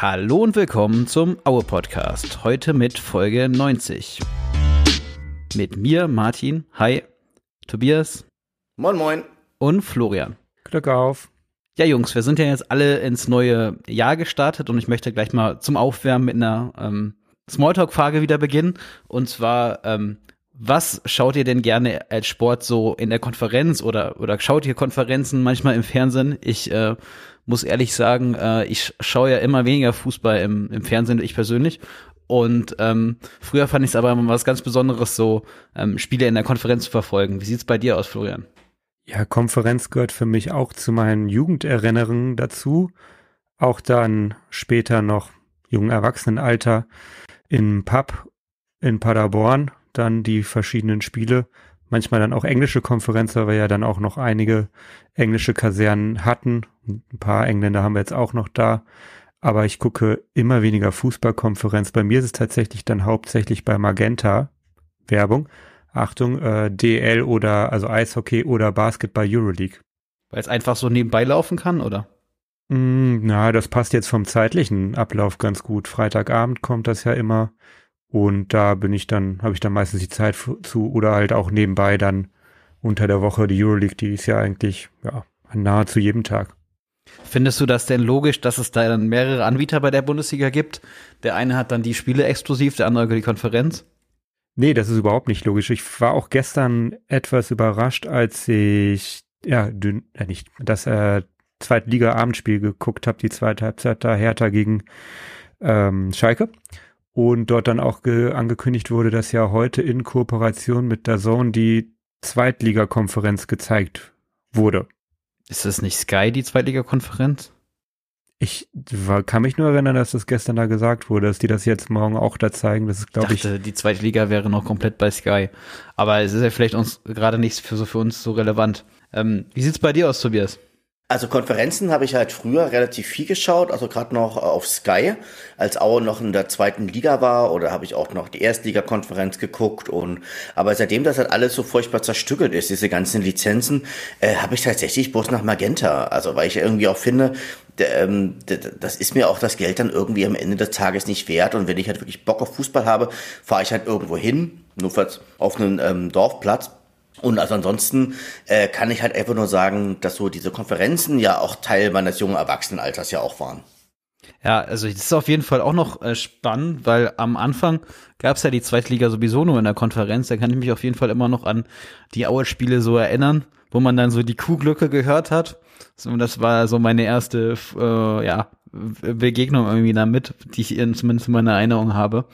Hallo und willkommen zum Aue-Podcast. Heute mit Folge 90. Mit mir, Martin. Hi. Tobias. Moin, moin. Und Florian. Glück auf. Ja, Jungs, wir sind ja jetzt alle ins neue Jahr gestartet und ich möchte gleich mal zum Aufwärmen mit einer Smalltalk-Frage wieder beginnen. Und zwar, was schaut ihr denn gerne als Sport so in der Konferenz oder schaut ihr Konferenzen manchmal im Fernsehen? Ich muss ehrlich sagen, ich schaue ja immer weniger Fußball im Fernsehen, ich persönlich. Und früher fand ich es aber immer was ganz Besonderes, so Spiele in der Konferenz zu verfolgen. Wie sieht's bei dir aus, Florian? Ja, Konferenz gehört für mich auch zu meinen Jugenderinnerungen dazu. Auch dann später noch jungen Erwachsenenalter im Pub in Paderborn, dann die verschiedenen Spiele. Manchmal dann auch englische Konferenz, weil wir ja dann auch noch einige englische Kasernen hatten. Ein paar Engländer haben wir jetzt auch noch da. Aber ich gucke immer weniger Fußballkonferenz. Bei mir ist es tatsächlich dann hauptsächlich bei Magenta Werbung. Achtung, DL oder also Eishockey oder Basketball Euroleague. Weil es einfach so nebenbei laufen kann, oder? Na, das passt jetzt vom zeitlichen Ablauf ganz gut. Freitagabend kommt das ja immer und da habe ich dann meistens die Zeit zu oder halt auch nebenbei dann unter der Woche die Euroleague, die ist ja eigentlich nahezu jeden Tag. Findest du das denn logisch, dass es da dann mehrere Anbieter bei der Bundesliga gibt? Der eine hat dann die Spiele exklusiv, der andere die Konferenz? Nee, das ist überhaupt nicht logisch. Ich war auch gestern etwas überrascht, als ich das Zweitliga-Abendspiel geguckt habe, die zweite Halbzeit da Hertha gegen Schalke. Und dort dann auch angekündigt wurde, dass ja heute in Kooperation mit DAZN die Zweitliga-Konferenz gezeigt wurde. Ist das nicht Sky, die Zweitliga-Konferenz? Ich kann mich nur erinnern, dass das gestern da gesagt wurde, dass die das jetzt morgen auch da zeigen. Das ist, glaube ich. Die zweite Liga wäre noch komplett bei Sky. Aber es ist ja vielleicht uns gerade nicht für uns so relevant. Wie sieht's bei dir aus, Tobias? Also Konferenzen habe ich halt früher relativ viel geschaut, also gerade noch auf Sky, als Aue noch in der zweiten Liga war, oder habe ich auch noch die Erstliga-Konferenz geguckt aber seitdem das halt alles so furchtbar zerstückelt ist, diese ganzen Lizenzen, habe ich tatsächlich bloß nach Magenta, also weil ich irgendwie auch finde, das ist mir auch das Geld dann irgendwie am Ende des Tages nicht wert, und wenn ich halt wirklich Bock auf Fußball habe, fahre ich halt irgendwo hin, nur auf einen Dorfplatz. Und also ansonsten kann ich halt einfach nur sagen, dass so diese Konferenzen ja auch Teil meines jungen Erwachsenenalters ja auch waren. Ja, also das ist auf jeden Fall auch noch spannend, weil am Anfang gab es ja die Zweitliga sowieso nur in der Konferenz. Da kann ich mich auf jeden Fall immer noch an die Aue-Spiele so erinnern, wo man dann so die Kuhglocke gehört hat. So, das war so meine erste Begegnung irgendwie damit, die ich zumindest in meiner Erinnerung habe.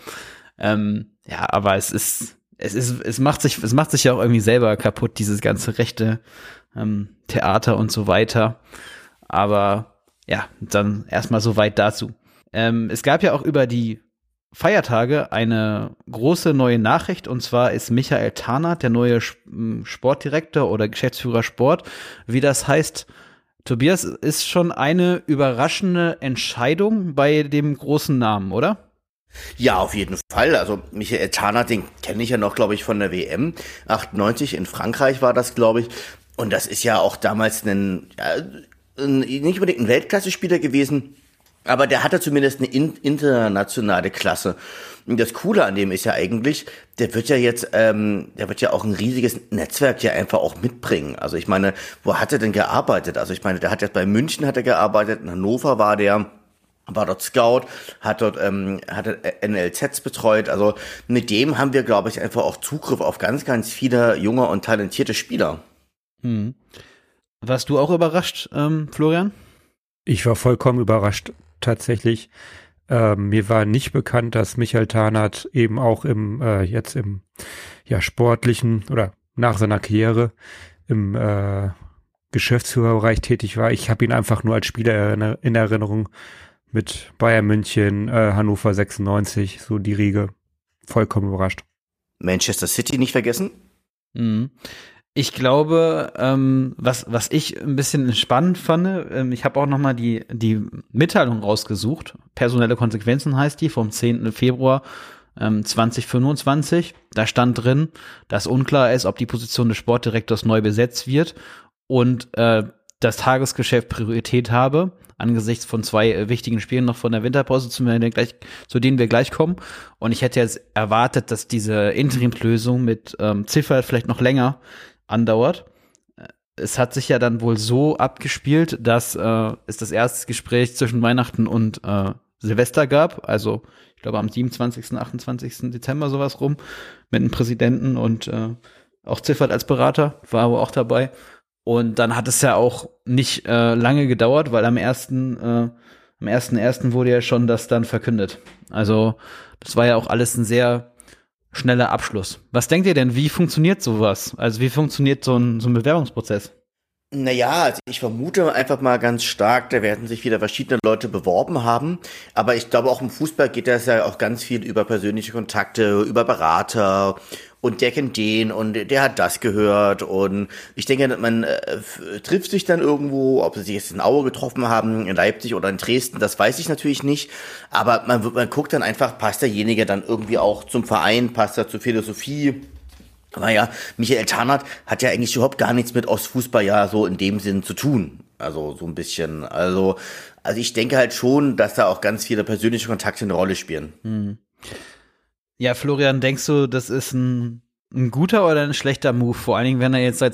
Aber es macht sich ja auch irgendwie selber kaputt, dieses ganze rechte Theater und so weiter. Aber ja, dann erstmal so weit dazu. Es gab ja auch über die Feiertage eine große neue Nachricht, und zwar ist Michael Tarnath der neue Sportdirektor oder Geschäftsführer Sport. Wie das heißt, Tobias, ist schon eine überraschende Entscheidung bei dem großen Namen, oder? Ja, auf jeden Fall. Also Michael Tarnath, den kenne ich ja noch, glaube ich, von der WM 98 in Frankreich war das, glaube ich. Und das ist ja auch damals nicht unbedingt ein Weltklasse-Spieler gewesen, aber der hatte zumindest eine internationale Klasse. Und das Coole an dem ist ja eigentlich, der wird ja auch ein riesiges Netzwerk ja einfach auch mitbringen. Also ich meine, wo hat er denn gearbeitet? Also ich meine, der hat jetzt bei München gearbeitet, in Hannover war dort Scout, hat dort NLZs betreut. Also mit dem haben wir, glaube ich, einfach auch Zugriff auf ganz, ganz viele junge und talentierte Spieler. Warst du auch überrascht, Florian? Ich war vollkommen überrascht, tatsächlich. Mir war nicht bekannt, dass Michael Tarnath eben auch im sportlichen oder nach seiner Karriere im Geschäftsführerbereich tätig war. Ich habe ihn einfach nur als Spieler in Erinnerung mit Bayern München, Hannover 96, so die Riege. Vollkommen überrascht. Manchester City nicht vergessen? Ich glaube, was ich ein bisschen spannend fand, ich habe auch nochmal die Mitteilung rausgesucht. Personelle Konsequenzen heißt die, vom 10. Februar 2025. Da stand drin, dass unklar ist, ob die Position des Sportdirektors neu besetzt wird und das Tagesgeschäft Priorität habe. angesichts von 2 wichtigen Spielen noch von der Winterpause, zu denen wir gleich kommen. Und ich hätte jetzt erwartet, dass diese Interimslösung mit Ziffer vielleicht noch länger andauert. Es hat sich ja dann wohl so abgespielt, dass es das erste Gespräch zwischen Weihnachten und Silvester gab, also ich glaube am 27., 28. Dezember sowas rum, mit dem Präsidenten und auch Ziffert als Berater, war aber auch dabei. Und dann hat es ja auch nicht lange gedauert, weil am 1.1. wurde ja schon das dann verkündet. Also das war ja auch alles ein sehr schneller Abschluss. Was denkt ihr denn, wie funktioniert sowas? Also wie funktioniert so ein Bewerbungsprozess? Naja, also ich vermute einfach mal ganz stark, da werden sich wieder verschiedene Leute beworben haben. Aber ich glaube, auch im Fußball geht das ja auch ganz viel über persönliche Kontakte, über Berater. Und der kennt den und der hat das gehört. Und ich denke, man trifft sich dann irgendwo, ob sie sich jetzt in Aue getroffen haben, in Leipzig oder in Dresden, das weiß ich natürlich nicht. Aber man guckt dann einfach, passt derjenige dann irgendwie auch zum Verein, passt er zur Philosophie. Naja, Michael Tarnath hat ja eigentlich überhaupt gar nichts mit Ostfußball ja so in dem Sinn zu tun. Also so ein bisschen. Also ich denke halt schon, dass da auch ganz viele persönliche Kontakte eine Rolle spielen. Hm. Ja, Florian, denkst du, das ist ein guter oder ein schlechter Move? Vor allen Dingen, wenn er jetzt seit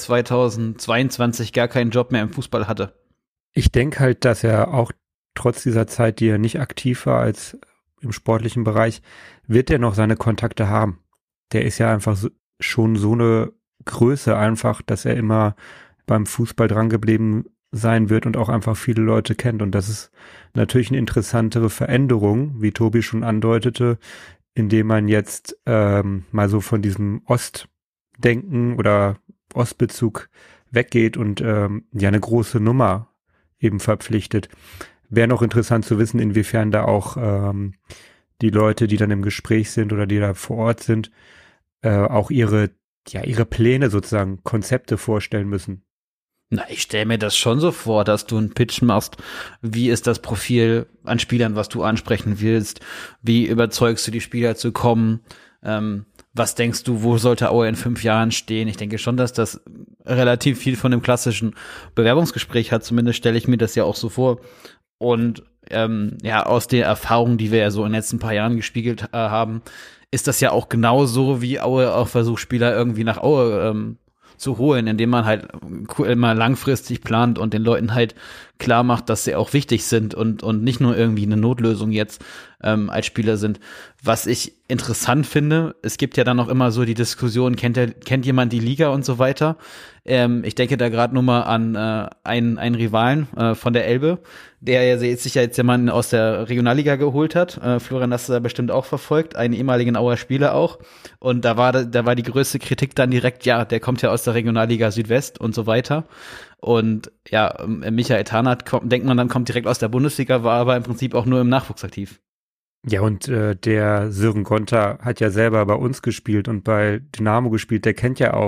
2022 gar keinen Job mehr im Fußball hatte. Ich denke halt, dass er auch trotz dieser Zeit, die er nicht aktiv war als im sportlichen Bereich, wird er noch seine Kontakte haben. Der ist ja einfach schon so eine Größe einfach, dass er immer beim Fußball dran geblieben sein wird und auch einfach viele Leute kennt. Und das ist natürlich eine interessantere Veränderung, wie Tobi schon andeutete, indem man jetzt mal so von diesem Ostdenken oder Ostbezug weggeht und ja eine große Nummer eben verpflichtet. Wäre noch interessant zu wissen, inwiefern da auch die Leute, die dann im Gespräch sind oder die da vor Ort sind, auch ihre Pläne sozusagen, Konzepte vorstellen müssen. Na, ich stelle mir das schon so vor, dass du einen Pitch machst. Wie ist das Profil an Spielern, was du ansprechen willst? Wie überzeugst du die Spieler zu kommen? Was denkst du, wo sollte Aue in 5 Jahren stehen? Ich denke schon, dass das relativ viel von dem klassischen Bewerbungsgespräch hat. Zumindest stelle ich mir das ja auch so vor. Und aus den Erfahrungen, die wir ja so in den letzten paar Jahren gespiegelt haben, ist das ja auch genauso, wie Aue auch versucht, Spieler irgendwie nach Aue zu holen, indem man halt immer langfristig plant und den Leuten halt klar macht, dass sie auch wichtig sind und nicht nur irgendwie eine Notlösung jetzt als Spieler sind. Was ich interessant finde, es gibt ja dann auch immer so die Diskussion, kennt jemand die Liga und so weiter. Ich denke da gerade nur mal an einen Rivalen von der Elbe, der sich ja jetzt jemanden aus der Regionalliga geholt hat. Florian, hast du da bestimmt auch verfolgt, einen ehemaligen Auer Spieler auch. Und da war die größte Kritik dann direkt, ja, der kommt ja aus der Regionalliga Südwest und so weiter. Und ja, Michael Tarnath denkt man dann, kommt direkt aus der Bundesliga, war aber im Prinzip auch nur im Nachwuchs aktiv. Ja, und der Sören Gonter hat ja selber bei uns gespielt und bei Dynamo gespielt, der kennt ja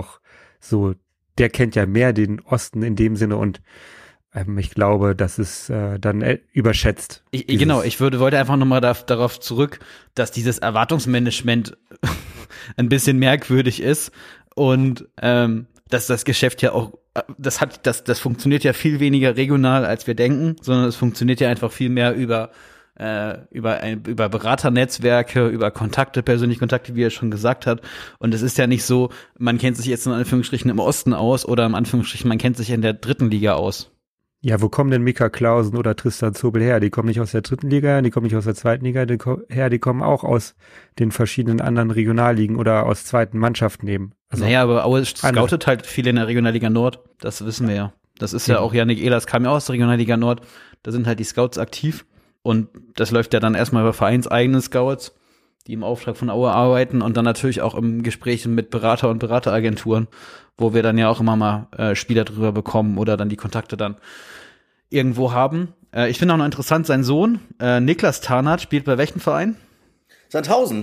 mehr den Osten in dem Sinne und ich glaube, das ist dann überschätzt. Genau, ich wollte einfach nochmal darauf zurück, dass dieses Erwartungsmanagement ein bisschen merkwürdig ist und dass das Geschäft ja auch, das funktioniert ja viel weniger regional, als wir denken, sondern es funktioniert ja einfach viel mehr über Beraternetzwerke, über Kontakte, persönliche Kontakte, wie er schon gesagt hat. Und es ist ja nicht so, man kennt sich jetzt in Anführungsstrichen im Osten aus oder in Anführungsstrichen, man kennt sich in der 3. Liga aus. Ja, wo kommen denn Mika Clausen oder Tristan Zobel her? Die kommen nicht aus der 3. Liga, die kommen nicht aus der 2. Liga die kommen auch aus den verschiedenen anderen Regionalligen oder aus zweiten Mannschaften eben. Also naja, aber Aue scoutet halt viel in der Regionalliga Nord, das wissen wir ja. Das ist ja auch Yannick Ehlers kam ja aus der Regionalliga Nord, da sind halt die Scouts aktiv. Und das läuft ja dann erstmal über vereinseigene Scouts, die im Auftrag von Aue arbeiten und dann natürlich auch im Gespräch mit Berater und Berateragenturen, wo wir dann ja auch immer mal Spieler drüber bekommen oder dann die Kontakte dann irgendwo haben. Ich finde auch noch interessant, sein Sohn, Niklas Tarnath, spielt bei welchem Verein? Sandhausen.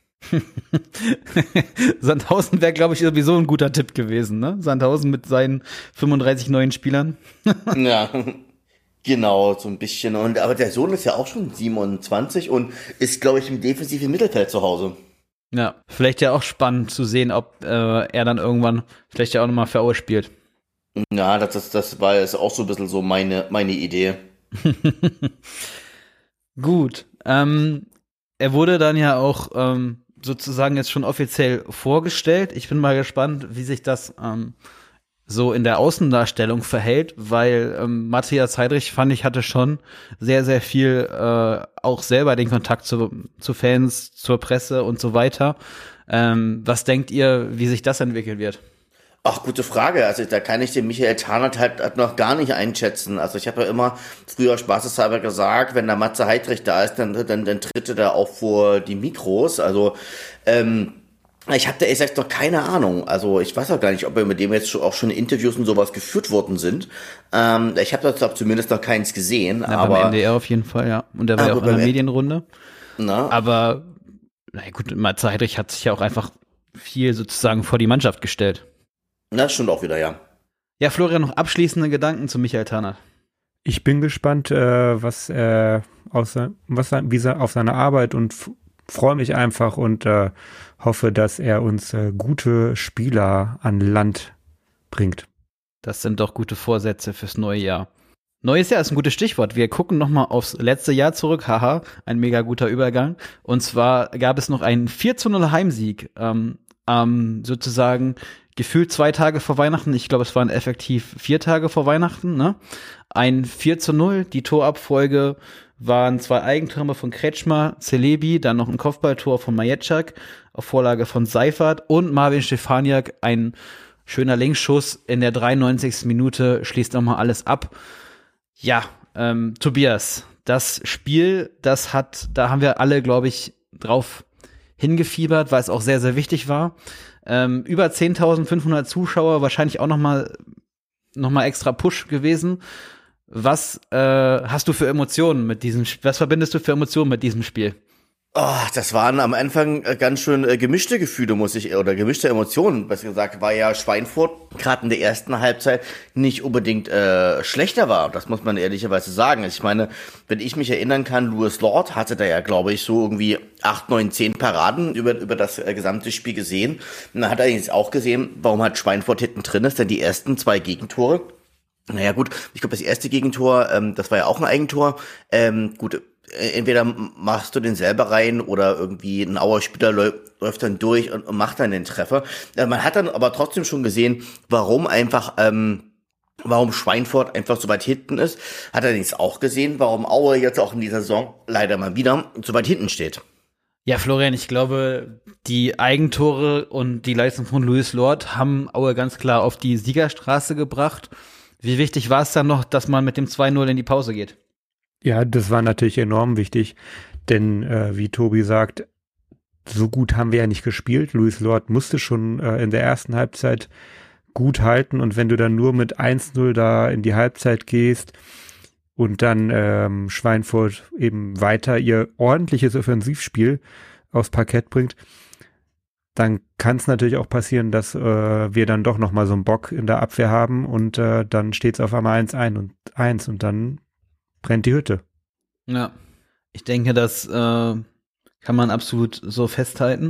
Sandhausen wäre, glaube ich, sowieso ein guter Tipp gewesen, ne? Sandhausen mit seinen 35 neuen Spielern. Ja. Genau, so ein bisschen. Aber der Sohn ist ja auch schon 27 und ist, glaube ich, im defensiven Mittelfeld zu Hause. Ja, vielleicht ja auch spannend zu sehen, ob er dann irgendwann vielleicht ja auch nochmal für Aue spielt. Ja, das war jetzt auch so ein bisschen so meine Idee. Gut. Er wurde dann ja auch sozusagen jetzt schon offiziell vorgestellt. Ich bin mal gespannt, wie sich das so in der Außendarstellung verhält, weil Matthias Heidrich, fand ich, hatte schon sehr, sehr viel auch selber den Kontakt zu Fans, zur Presse und so weiter. Was denkt ihr, wie sich das entwickeln wird? Ach, gute Frage. Also da kann ich den Michael Tarnath halt noch gar nicht einschätzen. Also ich habe ja immer früher spaßeshalber gesagt, wenn der Matze Heidrich da ist, dann tritt er da auch vor die Mikros. Also ich habe da ehrlich gesagt noch keine Ahnung. Also ich weiß auch gar nicht, ob mit dem jetzt auch schon Interviews und sowas geführt worden sind. Ich habe da zumindest noch keins gesehen. Na, aber beim NDR auf jeden Fall, ja. Und der war ja auch in der Medienrunde. Na? Aber na gut, Matze Heidrich hat sich ja auch einfach viel sozusagen vor die Mannschaft gestellt. Das stimmt auch wieder, ja. Ja, Florian, noch abschließende Gedanken zu Michael Tarnath. Ich bin gespannt, was er auf seine Arbeit und freue mich einfach und hoffe, dass er uns gute Spieler an Land bringt. Das sind doch gute Vorsätze fürs neue Jahr. Neues Jahr ist ein gutes Stichwort. Wir gucken noch mal aufs letzte Jahr zurück. Haha, ein mega guter Übergang. Und zwar gab es noch einen 4:0 Heimsieg sozusagen gefühlt 2 Tage vor Weihnachten. Ich glaube, es waren effektiv 4 Tage vor Weihnachten. Ne? Ein 4:0. Die Torabfolge waren 2 Eigentore von Kretschmer, Celebi, dann noch ein Kopfballtor von Maječák auf Vorlage von Seifert und Marvin Stefaniak, ein schöner Linksschuss in der 93. Minute, schließt nochmal alles ab. Ja, Tobias, das Spiel, da haben wir alle, glaube ich, drauf hingefiebert, weil es auch sehr, sehr wichtig war. Über 10.500 Zuschauer, wahrscheinlich auch noch mal extra Push gewesen. Was hast du für Emotionen mit was verbindest du für Emotionen mit diesem Spiel? Oh, das waren am Anfang ganz schön gemischte Gefühle, oder gemischte Emotionen. Besser gesagt, war ja Schweinfurt gerade in der ersten Halbzeit nicht unbedingt schlechter war. Das muss man ehrlicherweise sagen. Ich meine, wenn ich mich erinnern kann, Louis Lord hatte da ja, glaube ich, so irgendwie 8, 9, 10 Paraden über das gesamte Spiel gesehen. Und dann hat er jetzt auch gesehen, warum halt Schweinfurt hinten drin ist, denn die ersten 2 Gegentore. Naja gut, ich glaube, das erste Gegentor, das war ja auch ein Eigentor. Gut, entweder machst du den selber rein oder irgendwie ein Auer Spieler läuft dann durch und macht dann den Treffer. Man hat dann aber trotzdem schon gesehen, warum Schweinfurt einfach so weit hinten ist. Hat allerdings auch gesehen, warum Aue jetzt auch in dieser Saison leider mal wieder so weit hinten steht. Ja, Florian, ich glaube, die Eigentore und die Leistung von Louis Lord haben Aue ganz klar auf die Siegerstraße gebracht. Wie wichtig war es dann noch, dass man mit dem 2:0 in die Pause geht? Ja, das war natürlich enorm wichtig, denn wie Tobi sagt, so gut haben wir ja nicht gespielt. Louis Lord musste schon in der ersten Halbzeit gut halten und wenn du dann nur mit 1:0 da in die Halbzeit gehst und dann Schweinfurt eben weiter ihr ordentliches Offensivspiel aufs Parkett bringt, dann kann es natürlich auch passieren, dass wir dann doch nochmal so einen Bock in der Abwehr haben und dann steht es auf einmal 1:1 und dann brennt die Hütte. Ja, ich denke, das kann man absolut so festhalten.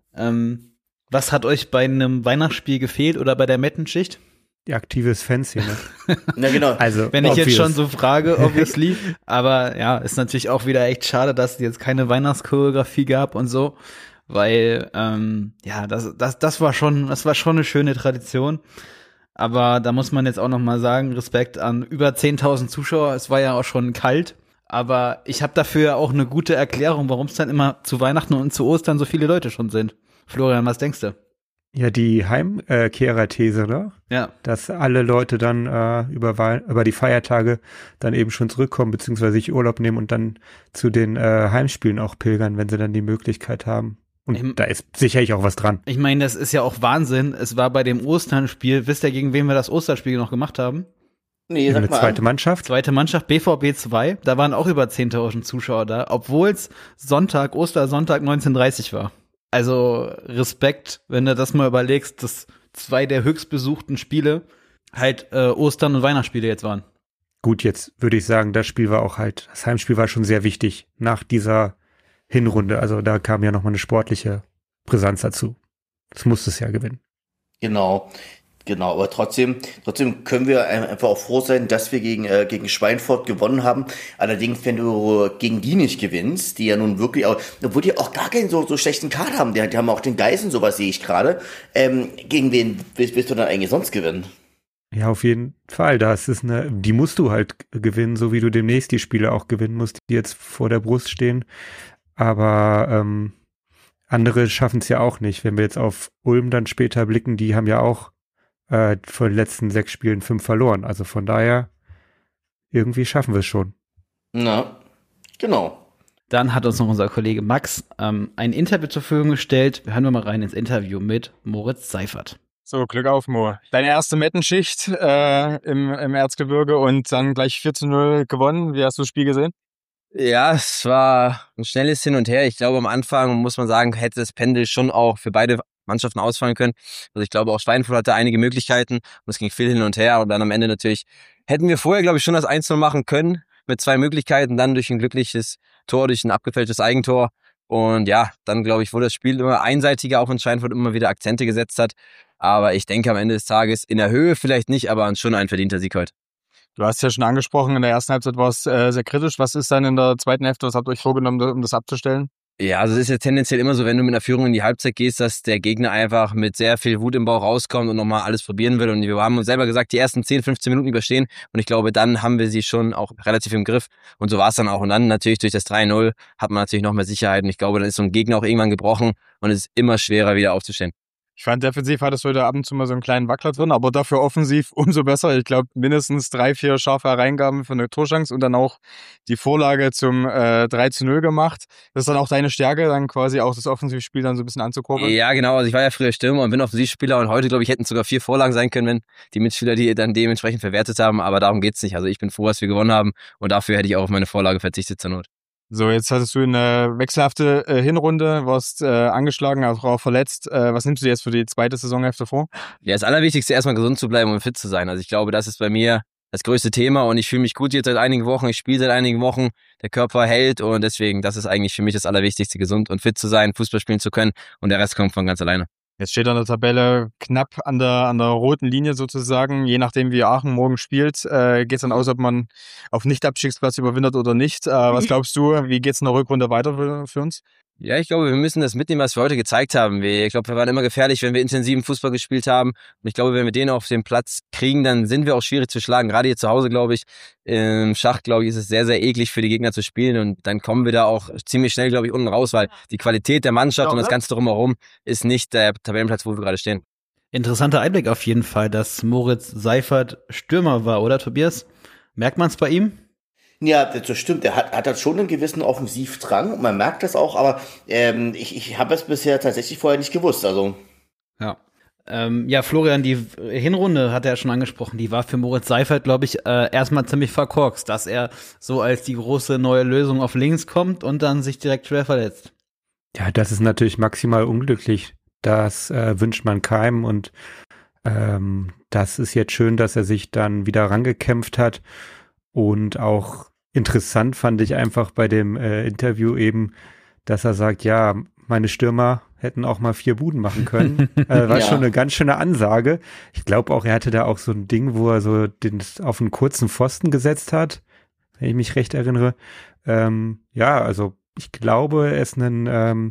Was hat euch bei einem Weihnachtsspiel gefehlt oder bei der Mettenschicht? Die aktives Fanszene. Na genau. Also, wenn ich jetzt schon so frage, obviously. Aber ja, ist natürlich auch wieder echt schade, dass es jetzt keine Weihnachtschoreografie gab und so. Weil, ja, das war schon eine schöne Tradition. Aber da muss man jetzt auch noch mal sagen, Respekt an über 10.000 Zuschauer. Es war ja auch schon kalt. Aber ich habe dafür auch eine gute Erklärung, warum es dann immer zu Weihnachten und zu Ostern so viele Leute schon sind. Florian, was denkst du? Ja, die Heimkehrer-These, ne? Ja. Dass alle Leute dann über die Feiertage dann eben schon zurückkommen, beziehungsweise sich Urlaub nehmen und dann zu den Heimspielen auch pilgern, wenn sie dann die Möglichkeit haben. Und da ist sicherlich auch was dran. Ich meine, das ist ja auch Wahnsinn. Es war bei dem Osternspiel, wisst ihr, gegen wen wir das Osterspiel noch gemacht haben? Nee, sag mal. Zweite Mannschaft? Zweite Mannschaft, BVB 2. Da waren auch über 10.000 Zuschauer da, obwohl es Ostersonntag 19:30 war. Also Respekt, wenn du das mal überlegst, dass 2 der höchstbesuchten Spiele halt Ostern- und Weihnachtsspiele jetzt waren. Gut, jetzt würde ich sagen, das Heimspiel war schon sehr wichtig nach dieser Hinrunde. Also da kam ja nochmal eine sportliche Brisanz dazu. Das musste es ja gewinnen. Genau. Genau, aber trotzdem können wir einfach auch froh sein, dass wir gegen Schweinfurt gewonnen haben. Allerdings, wenn du gegen die nicht gewinnst, die ja nun wirklich, obwohl die auch gar keinen so schlechten Kader haben, die haben auch den Geißen, sowas sehe ich gerade. Gegen wen willst du dann eigentlich sonst gewinnen? Ja, auf jeden Fall. Die musst du halt gewinnen, so wie du demnächst die Spiele auch gewinnen musst, die jetzt vor der Brust stehen. Aber andere schaffen es ja auch nicht. Wenn wir jetzt auf Ulm dann später blicken, die haben ja auch von den letzten 6 Spielen 5 verloren. Also von daher, irgendwie schaffen wir es schon. Na, genau. Dann hat uns noch unser Kollege Max ein Interview zur Verfügung gestellt. Hören wir mal rein ins Interview mit Moritz Seifert. So, Glück auf, Mo. Deine erste Mettenschicht im Erzgebirge und dann gleich 4-0 gewonnen. Wie hast du das Spiel gesehen? Ja, es war ein schnelles Hin und Her. Ich glaube, am Anfang, muss man sagen, hätte das Pendel schon auch für beide Mannschaften ausfallen können. Also ich glaube, auch Schweinfurt hatte einige Möglichkeiten und es ging viel hin und her. Und dann am Ende natürlich hätten wir vorher, glaube ich, schon das 1-0 machen können mit 2 Möglichkeiten. Dann durch ein glückliches Tor, durch ein abgefälschtes Eigentor. Und ja, dann, glaube ich, wurde das Spiel immer einseitiger, auch wenn Schweinfurt immer wieder Akzente gesetzt hat. Aber ich denke, am Ende des Tages, in der Höhe vielleicht nicht, aber schon ein verdienter Sieg heute. Du hast ja schon angesprochen, in der ersten Halbzeit war es sehr kritisch. Was ist dann in der zweiten Hälfte? Was habt ihr euch vorgenommen, um das abzustellen? Ja, also es ist ja tendenziell immer so, wenn du mit einer Führung in die Halbzeit gehst, dass der Gegner einfach mit sehr viel Wut im Bauch rauskommt und nochmal alles probieren will. Und wir haben uns selber gesagt, die ersten 10, 15 Minuten überstehen. Und ich glaube, dann haben wir sie schon auch relativ im Griff. Und so war es dann auch. Und dann natürlich durch das 3-0 hat man natürlich noch mehr Sicherheit. Und ich glaube, dann ist so ein Gegner auch irgendwann gebrochen und es ist immer schwerer, wieder aufzustehen. Ich fand, defensiv hattest du heute ab und zu mal so einen kleinen Wackler drin, aber dafür offensiv umso besser. Ich glaube, mindestens 3, 4 scharfe Hereingaben für eine Torchance und dann auch die Vorlage zum 3-0 gemacht. Das ist dann auch deine Stärke, dann quasi auch das Offensivspiel dann so ein bisschen anzukurbeln. Ja, genau. Also ich war ja früher Stürmer und bin Offensivspieler und heute, glaube ich, hätten es sogar 4 Vorlagen sein können, wenn die Mitspieler die dann dementsprechend verwertet haben. Aber darum geht's nicht. Also ich bin froh, dass wir gewonnen haben und dafür hätte ich auch auf meine Vorlage verzichtet zur Not. So, jetzt hattest du eine wechselhafte Hinrunde, warst angeschlagen, auch verletzt. Was nimmst du jetzt für die zweite Saisonhälfte vor? Ja, das Allerwichtigste erstmal gesund zu bleiben und fit zu sein. Also ich glaube, das ist bei mir das größte Thema und ich fühle mich gut jetzt seit einigen Wochen. Ich spiele seit einigen Wochen, der Körper hält und deswegen, das ist eigentlich für mich das Allerwichtigste, gesund und fit zu sein, Fußball spielen zu können und der Rest kommt von ganz alleine. Jetzt steht an der Tabelle knapp an der roten Linie sozusagen. Je nachdem, wie Aachen morgen spielt, geht's dann aus, ob man auf Nicht-Abstiegsplatz überwintert oder nicht. Was glaubst du, wie geht's in der Rückrunde weiter für uns? Ja, ich glaube, wir müssen das mitnehmen, was wir heute gezeigt haben. Ich glaube, wir waren immer gefährlich, wenn wir intensiven Fußball gespielt haben. Und ich glaube, wenn wir den auf den Platz kriegen, dann sind wir auch schwierig zu schlagen. Gerade hier zu Hause, glaube ich, im Schach, glaube ich, ist es sehr, sehr eklig für die Gegner zu spielen. Und dann kommen wir da auch ziemlich schnell, glaube ich, unten raus, weil die Qualität der Mannschaft und das Ganze drumherum ist nicht der Tabellenplatz, wo wir gerade stehen. Interessanter Einblick auf jeden Fall, dass Moritz Seifert Stürmer war, oder Tobias? Merkt man es bei ihm? Ja, das stimmt. Er hat schon einen gewissen Offensivdrang. Man merkt das auch, aber ich habe es bisher tatsächlich vorher nicht gewusst. Also ja. Ja, Florian, die Hinrunde hat er ja schon angesprochen, die war für Moritz Seifert, glaube ich, erstmal ziemlich verkorkst, dass er so als die große neue Lösung auf links kommt und dann sich direkt schwer verletzt. Ja, das ist natürlich maximal unglücklich. Das wünscht man keinem und das ist jetzt schön, dass er sich dann wieder rangekämpft hat und auch interessant fand ich einfach bei dem Interview eben, dass er sagt, ja, meine Stürmer hätten auch mal 4 Buden machen können. War ja schon eine ganz schöne Ansage. Ich glaube auch, er hatte da auch so ein Ding, wo er so auf einen kurzen Pfosten gesetzt hat, wenn ich mich recht erinnere. Ja, also ich glaube, er ist kann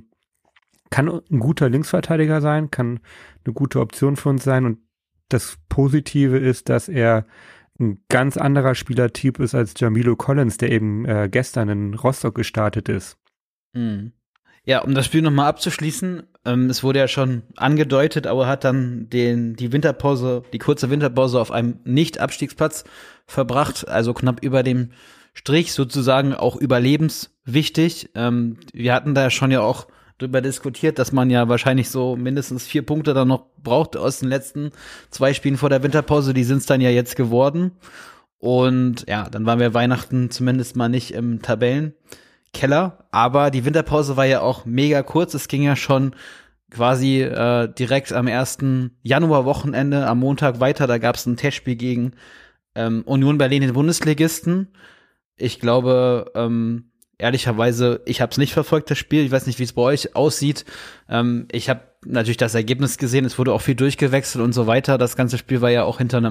ein guter Linksverteidiger sein, kann eine gute Option für uns sein und das Positive ist, dass er ein ganz anderer Spielertyp ist als Jamilo Collins, der eben gestern in Rostock gestartet ist. Mhm. Ja, um das Spiel nochmal abzuschließen, es wurde ja schon angedeutet, aber hat dann die kurze Winterpause auf einem Nicht-Abstiegsplatz verbracht, also knapp über dem Strich, sozusagen auch überlebenswichtig. Wir hatten da schon ja auch drüber diskutiert, dass man ja wahrscheinlich so mindestens 4 Punkte dann noch braucht aus den letzten 2 Spielen vor der Winterpause. Die sind es dann ja jetzt geworden. Und ja, dann waren wir Weihnachten zumindest mal nicht im Tabellenkeller. Aber die Winterpause war ja auch mega kurz. Es ging ja schon quasi direkt am 1. Januar-Wochenende am Montag weiter. Da gab es ein Testspiel gegen Union Berlin, den Bundesligisten. Ich glaube, ehrlicherweise, ich habe es nicht verfolgt, das Spiel. Ich weiß nicht, wie es bei euch aussieht. Ich habe natürlich das Ergebnis gesehen. Es wurde auch viel durchgewechselt und so weiter. Das ganze Spiel war ja auch hinter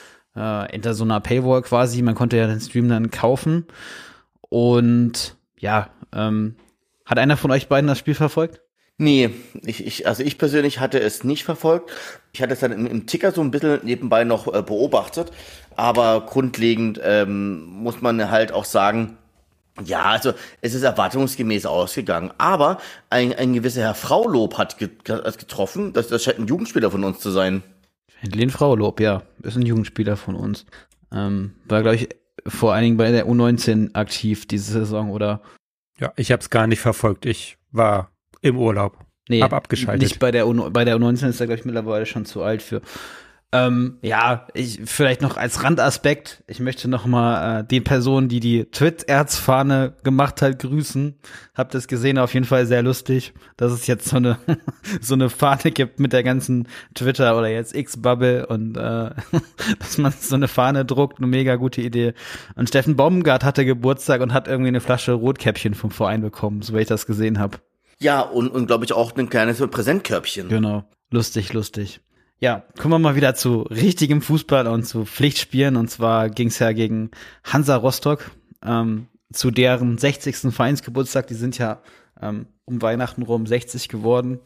so einer Paywall quasi. Man konnte ja den Stream dann kaufen. Und ja, hat einer von euch beiden das Spiel verfolgt? Nee, ich persönlich hatte es nicht verfolgt. Ich hatte es dann im Ticker so ein bisschen nebenbei noch beobachtet. Aber grundlegend muss man halt auch sagen, ja, also es ist erwartungsgemäß ausgegangen. Aber ein gewisser Herr Fraulob hat getroffen. Das scheint ein Jugendspieler von uns zu sein. Len Fraulob, ja, ist ein Jugendspieler von uns. War, glaube ich, vor allen Dingen bei der U19 aktiv diese Saison, oder? Ja, ich habe es gar nicht verfolgt. Ich war im Urlaub. Nee, hab abgeschaltet. Nicht bei der U19 ist er, glaube ich, mittlerweile schon zu alt für. Vielleicht noch als Randaspekt, ich möchte noch mal die Person, die Twit-Erzfahne gemacht hat, grüßen. Habt ihr es gesehen? Auf jeden Fall sehr lustig, dass es jetzt so eine Fahne gibt mit der ganzen Twitter oder jetzt X-Bubble und dass man so eine Fahne druckt, eine mega gute Idee. Und Steffen Baumgart hatte Geburtstag und hat irgendwie eine Flasche Rotkäppchen vom Verein bekommen, so wie ich das gesehen habe. Ja, und glaube ich auch ein kleines Präsentkörbchen. Genau, lustig. Ja, kommen wir mal wieder zu richtigem Fußball und zu Pflichtspielen. Und zwar ging es ja gegen Hansa Rostock, zu deren 60. Vereinsgeburtstag. Die sind ja um Weihnachten rum 60 geworden.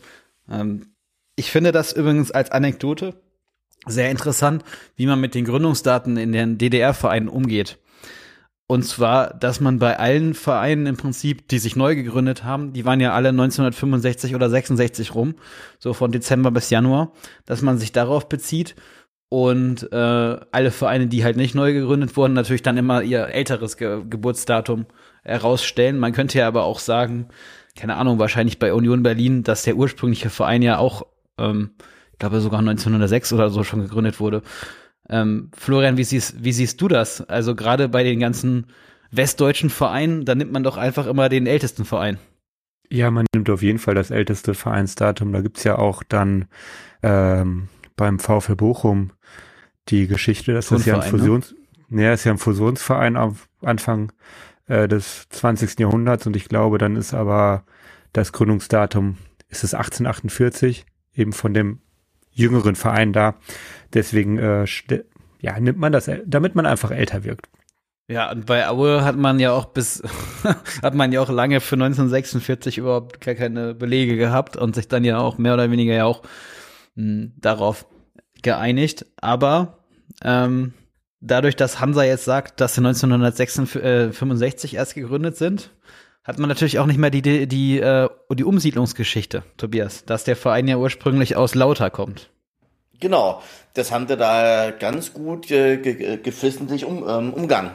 Ich finde das übrigens als Anekdote sehr interessant, wie man mit den Gründungsdaten in den DDR-Vereinen umgeht. Und zwar, dass man bei allen Vereinen im Prinzip, die sich neu gegründet haben, die waren ja alle 1965 oder 66 rum, so von Dezember bis Januar, dass man sich darauf bezieht und alle Vereine, die halt nicht neu gegründet wurden, natürlich dann immer ihr älteres Geburtsdatum herausstellen. Man könnte ja aber auch sagen, keine Ahnung, wahrscheinlich bei Union Berlin, dass der ursprüngliche Verein ja auch, ich glaube sogar 1906 oder so schon gegründet wurde. Florian, wie siehst du das? Also gerade bei den ganzen westdeutschen Vereinen, da nimmt man doch einfach immer den ältesten Verein. Ja, man nimmt auf jeden Fall das älteste Vereinsdatum. Da gibt's ja auch dann beim VfL Bochum die Geschichte, dass das ja ein Fusionsverein am Anfang des 20. Jahrhunderts und ich glaube, dann ist aber das Gründungsdatum, ist es 1848, eben von dem jüngeren Verein da. Deswegen nimmt man das, damit man einfach älter wirkt. Ja, und bei Aue hat man ja auch lange für 1946 überhaupt gar keine Belege gehabt und sich dann ja auch mehr oder weniger ja auch darauf geeinigt. Aber dadurch, dass Hansa jetzt sagt, dass sie 1965 erst gegründet sind, hat man natürlich auch nicht mehr die Umsiedlungsgeschichte, Tobias, dass der Verein ja ursprünglich aus Lauter kommt. Genau, das haben wir da ganz gut geflissentlich umgangen.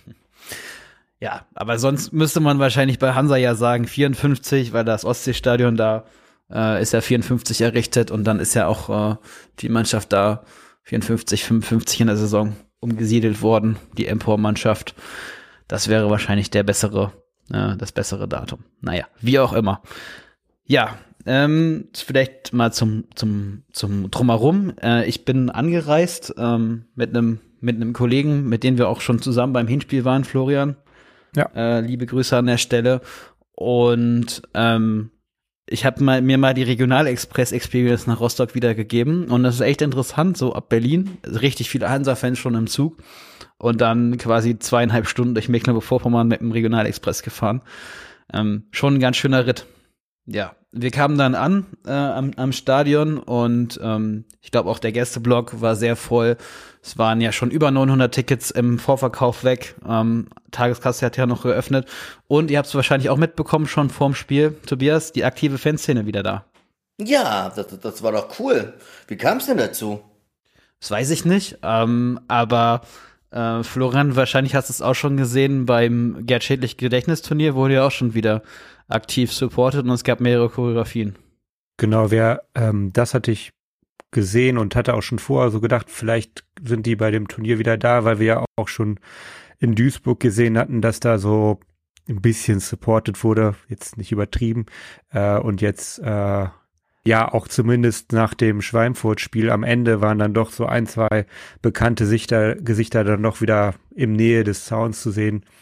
Ja, aber sonst müsste man wahrscheinlich bei Hansa ja sagen 54, weil das Ostseestadion da ist ja 54 errichtet und dann ist ja auch die Mannschaft da 54, 55 in der Saison umgesiedelt worden, die Empor-Mannschaft. Das wäre wahrscheinlich das bessere Datum. Naja, wie auch immer. Ja, vielleicht mal zum Drumherum. Ich bin angereist mit einem Kollegen, mit dem wir auch schon zusammen beim Hinspiel waren, Florian. Ja. Liebe Grüße an der Stelle. Und ich habe mir mal die Regionalexpress-Experience nach Rostock wiedergegeben. Und das ist echt interessant, so ab Berlin. Richtig viele Hansa-Fans schon im Zug. Und dann quasi 2,5 Stunden durch Mecklenburg-Vorpommern mit dem Regionalexpress gefahren. Schon ein ganz schöner Ritt. Ja, wir kamen dann an am Stadion und ich glaube auch der Gästeblock war sehr voll. Es waren ja schon über 900 Tickets im Vorverkauf weg. Tageskasse hat ja noch geöffnet. Und ihr habt es wahrscheinlich auch mitbekommen schon vorm Spiel, Tobias, die aktive Fanszene wieder da. Ja, das war doch cool. Wie kam es denn dazu? Das weiß ich nicht, aber Florian, wahrscheinlich hast du es auch schon gesehen, beim Gerd Schädlich Gedächtnisturnier wurde ja auch schon wieder aktiv supportet und es gab mehrere Choreografien. Genau, das hatte ich gesehen und hatte auch schon vorher so gedacht, vielleicht sind die bei dem Turnier wieder da, weil wir ja auch schon in Duisburg gesehen hatten, dass da so ein bisschen supported wurde, jetzt nicht übertrieben, und jetzt auch zumindest nach dem Schweinfurt-Spiel am Ende waren dann doch so 1, 2 bekannte Gesichter dann noch wieder im Nähe des Zauns zu sehen.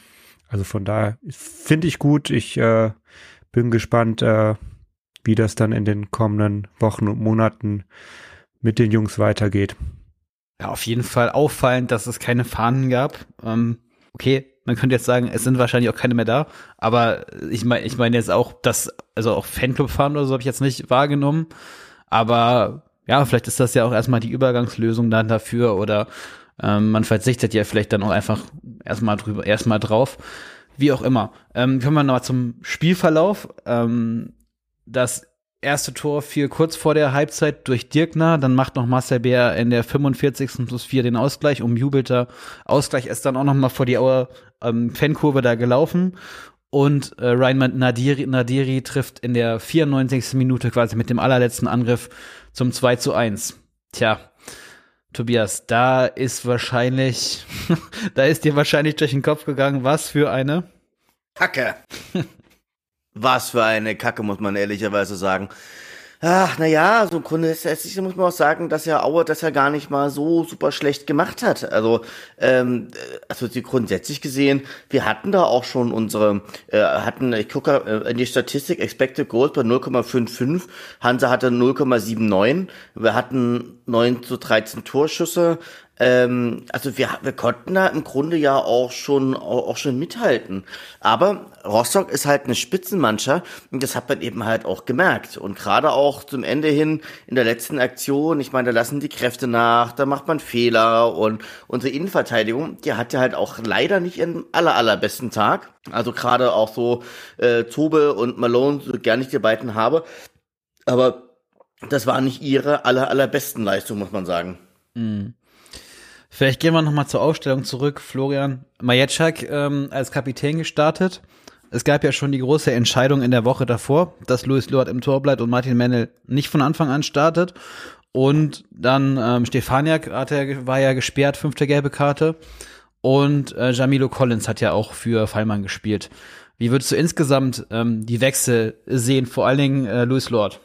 Also von daher finde ich gut. Ich bin gespannt, wie das dann in den kommenden Wochen und Monaten mit den Jungs weitergeht. Ja, auf jeden Fall auffallend, dass es keine Fahnen gab. Okay, man könnte jetzt sagen, es sind wahrscheinlich auch keine mehr da, aber ich meine jetzt auch, also auch Fanclub-Fahnen oder so habe ich jetzt nicht wahrgenommen, aber ja, vielleicht ist das ja auch erstmal die Übergangslösung dann dafür oder man verzichtet ja vielleicht dann auch einfach erstmal drauf, wie auch immer. Kommen wir nochmal zum Spielverlauf. Das erste Tor fiel kurz vor der Halbzeit durch Dirkner, dann macht noch Marcel Bär in der 45+4 den Ausgleich, umjubelter Ausgleich ist dann auch noch mal vor die Auer Fankurve da gelaufen und Ryan Nadiri trifft in der 94. Minute quasi mit dem allerletzten Angriff zum 2:1. Tja, Tobias, da ist dir wahrscheinlich durch den Kopf gegangen, was für eine Kacke. Was für eine Kacke, muss man ehrlicherweise sagen. Ach, naja, so grundsätzlich muss man auch sagen, dass ja Auer das ja gar nicht mal so super schlecht gemacht hat. Also grundsätzlich gesehen, wir hatten da auch schon ich gucke in die Statistik, Expected Goals bei 0,55, Hansa hatte 0,79, wir hatten 9:13 Torschüsse. Wir konnten da im Grunde ja auch schon mithalten. Aber Rostock ist halt eine Spitzenmannschaft und das hat man eben halt auch gemerkt. Und gerade auch zum Ende hin in der letzten Aktion, ich meine, da lassen die Kräfte nach, da macht man Fehler und unsere Innenverteidigung, die hat ja halt auch leider nicht ihren allerbesten Tag. Also gerade auch so Tobe und Malone, so gern ich die beiden habe. Aber das war nicht ihre allerbesten Leistung, muss man sagen. Mhm. Vielleicht gehen wir nochmal zur Aufstellung zurück. Florian Majecek als Kapitän gestartet. Es gab ja schon die große Entscheidung in der Woche davor, dass Louis Lord im Tor bleibt und Martin Mennel nicht von Anfang an startet. Und dann Stefaniak war ja gesperrt, 5. gelbe Karte. Und Jamilo Collins hat ja auch für Fallmann gespielt. Wie würdest du insgesamt die Wechsel sehen, vor allen Dingen Louis Lord?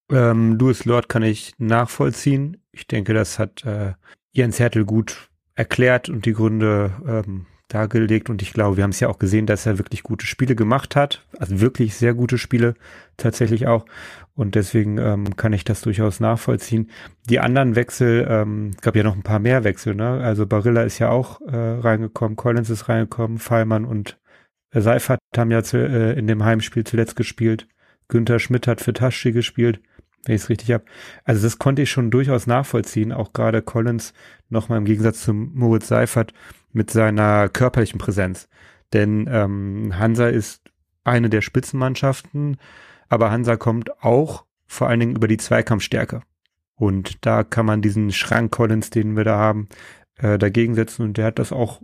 Louis Lord kann ich nachvollziehen. Ich denke, das hat Jens Hertel gut erklärt und die Gründe dargelegt. Und ich glaube, wir haben es ja auch gesehen, dass er wirklich gute Spiele gemacht hat. Also wirklich sehr gute Spiele tatsächlich auch. Und deswegen kann ich das durchaus nachvollziehen. Die anderen Wechsel, gab ja noch ein paar mehr Wechsel, ne? Also Barilla ist ja auch reingekommen, Collins ist reingekommen, Fallmann und Seifert haben ja in dem Heimspiel zuletzt gespielt. Günther Schmidt hat für Taschi gespielt, wenn ich es richtig habe. Also das konnte ich schon durchaus nachvollziehen, auch gerade Collins nochmal im Gegensatz zu Moritz Seifert mit seiner körperlichen Präsenz. Denn Hansa ist eine der Spitzenmannschaften, aber Hansa kommt auch vor allen Dingen über die Zweikampfstärke. Und da kann man diesen Schrank Collins, den wir da haben, dagegen setzen. Und der hat das auch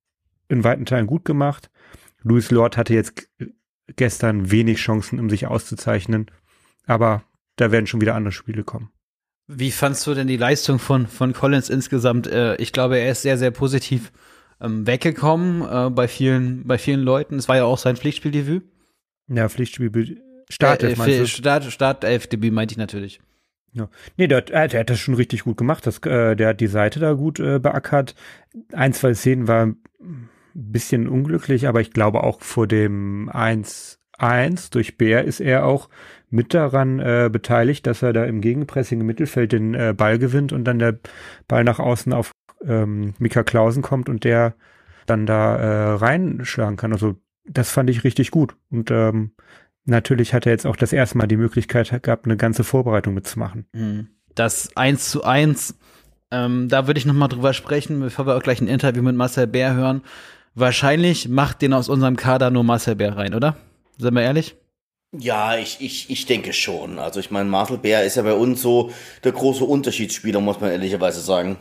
in weiten Teilen gut gemacht. Louis Lord hatte jetzt gestern wenig Chancen, um sich auszuzeichnen. Aber da werden schon wieder andere Spiele kommen. Wie fandst du denn die Leistung von Collins insgesamt? Ich glaube, er ist sehr, sehr positiv weggekommen bei vielen Leuten. Es war ja auch sein Pflichtspieldebüt. Ja, Pflichtspiel Startelfdebüt meinte ich natürlich. Ja. Nee, der hat das schon richtig gut gemacht. Der hat die Seite da gut beackert. 1, 2 Szenen war ein bisschen unglücklich, aber ich glaube auch vor dem 1-1 durch Bär ist er auch mit daran beteiligt, dass er da im Gegenpressing im Mittelfeld den Ball gewinnt und dann der Ball nach außen auf Mika Clausen kommt und der dann da reinschlagen kann. Also das fand ich richtig gut. Und natürlich hat er jetzt auch das erste Mal die Möglichkeit gehabt, eine ganze Vorbereitung mitzumachen. Das 1:1, da würde ich nochmal drüber sprechen, bevor wir auch gleich ein Interview mit Marcel Bär hören. Wahrscheinlich macht den aus unserem Kader nur Marcel Bär rein, oder? Sind wir ehrlich? Ja, ich denke schon. Also ich meine, Marcel Bär ist ja bei uns so der große Unterschiedsspieler, muss man ehrlicherweise sagen.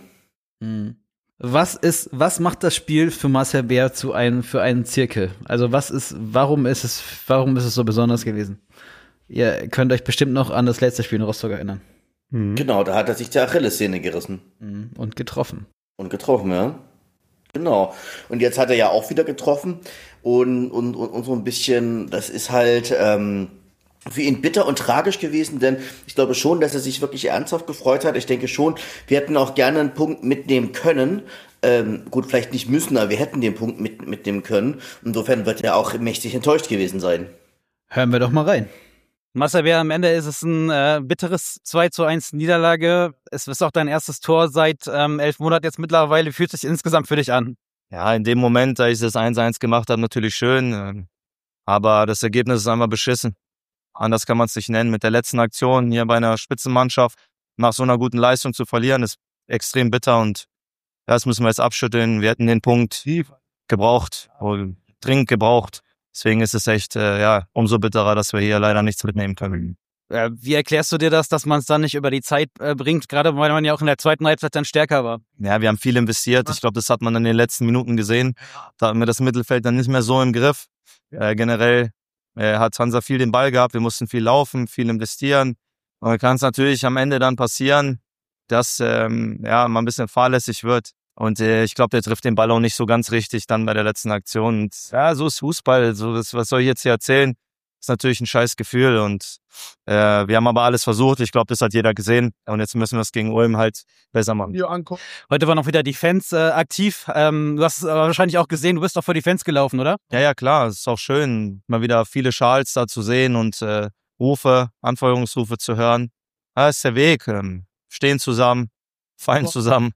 Was macht das Spiel für Marcel Bär für einen Zirkel? Also warum ist es so besonders gewesen? Ihr könnt euch bestimmt noch an das letzte Spiel in Rostock erinnern. Genau, da hat er sich die Achillessehne gerissen. Und getroffen. Ja. Genau. Und jetzt hat er ja auch wieder getroffen und so ein bisschen, das ist halt, für ihn bitter und tragisch gewesen, denn ich glaube schon, dass er sich wirklich ernsthaft gefreut hat. Ich denke schon, wir hätten auch gerne einen Punkt mitnehmen können. Gut, vielleicht nicht müssen, aber wir hätten den Punkt mitnehmen können. Insofern wird er auch mächtig enttäuscht gewesen sein. Hören wir doch mal rein. Marcel Bär, am Ende ist es ein bitteres 2:1 Niederlage. Es ist auch dein erstes Tor seit 11 Monaten jetzt mittlerweile. Wie fühlt sich insgesamt für dich an? Ja, in dem Moment, da ich das 1:1 gemacht habe, natürlich schön. Aber das Ergebnis ist einfach beschissen. Anders kann man es nicht nennen. Mit der letzten Aktion hier bei einer Spitzenmannschaft nach so einer guten Leistung zu verlieren, ist extrem bitter. Und das müssen wir jetzt abschütteln. Wir hätten den Punkt gebraucht, dringend gebraucht. Deswegen ist es echt umso bitterer, dass wir hier leider nichts mitnehmen können. Wie erklärst du dir das, dass man es dann nicht über die Zeit bringt, gerade weil man ja auch in der zweiten Halbzeit dann stärker war? Ja, wir haben viel investiert. Ich glaube, das hat man in den letzten Minuten gesehen. Da hatten wir das Mittelfeld dann nicht mehr so im Griff. Generell hat Hansa viel den Ball gehabt. Wir mussten viel laufen, viel investieren. Und dann kann es natürlich am Ende dann passieren, dass man ein bisschen fahrlässig wird. Und ich glaube, der trifft den Ball auch nicht so ganz richtig dann bei der letzten Aktion. Und ja, so ist Fußball. So, was soll ich jetzt hier erzählen? Ist natürlich ein scheiß Gefühl. Und wir haben aber alles versucht. Ich glaube, das hat jeder gesehen. Und jetzt müssen wir es gegen Ulm halt besser machen. Heute waren auch wieder die Fans aktiv. Du hast es wahrscheinlich auch gesehen. Du bist doch vor die Fans gelaufen, oder? Ja, klar. Es ist auch schön, mal wieder viele Schals da zu sehen und Anfeuerungsrufe zu hören. Das ist der Weg. Stehen zusammen, fallen zusammen.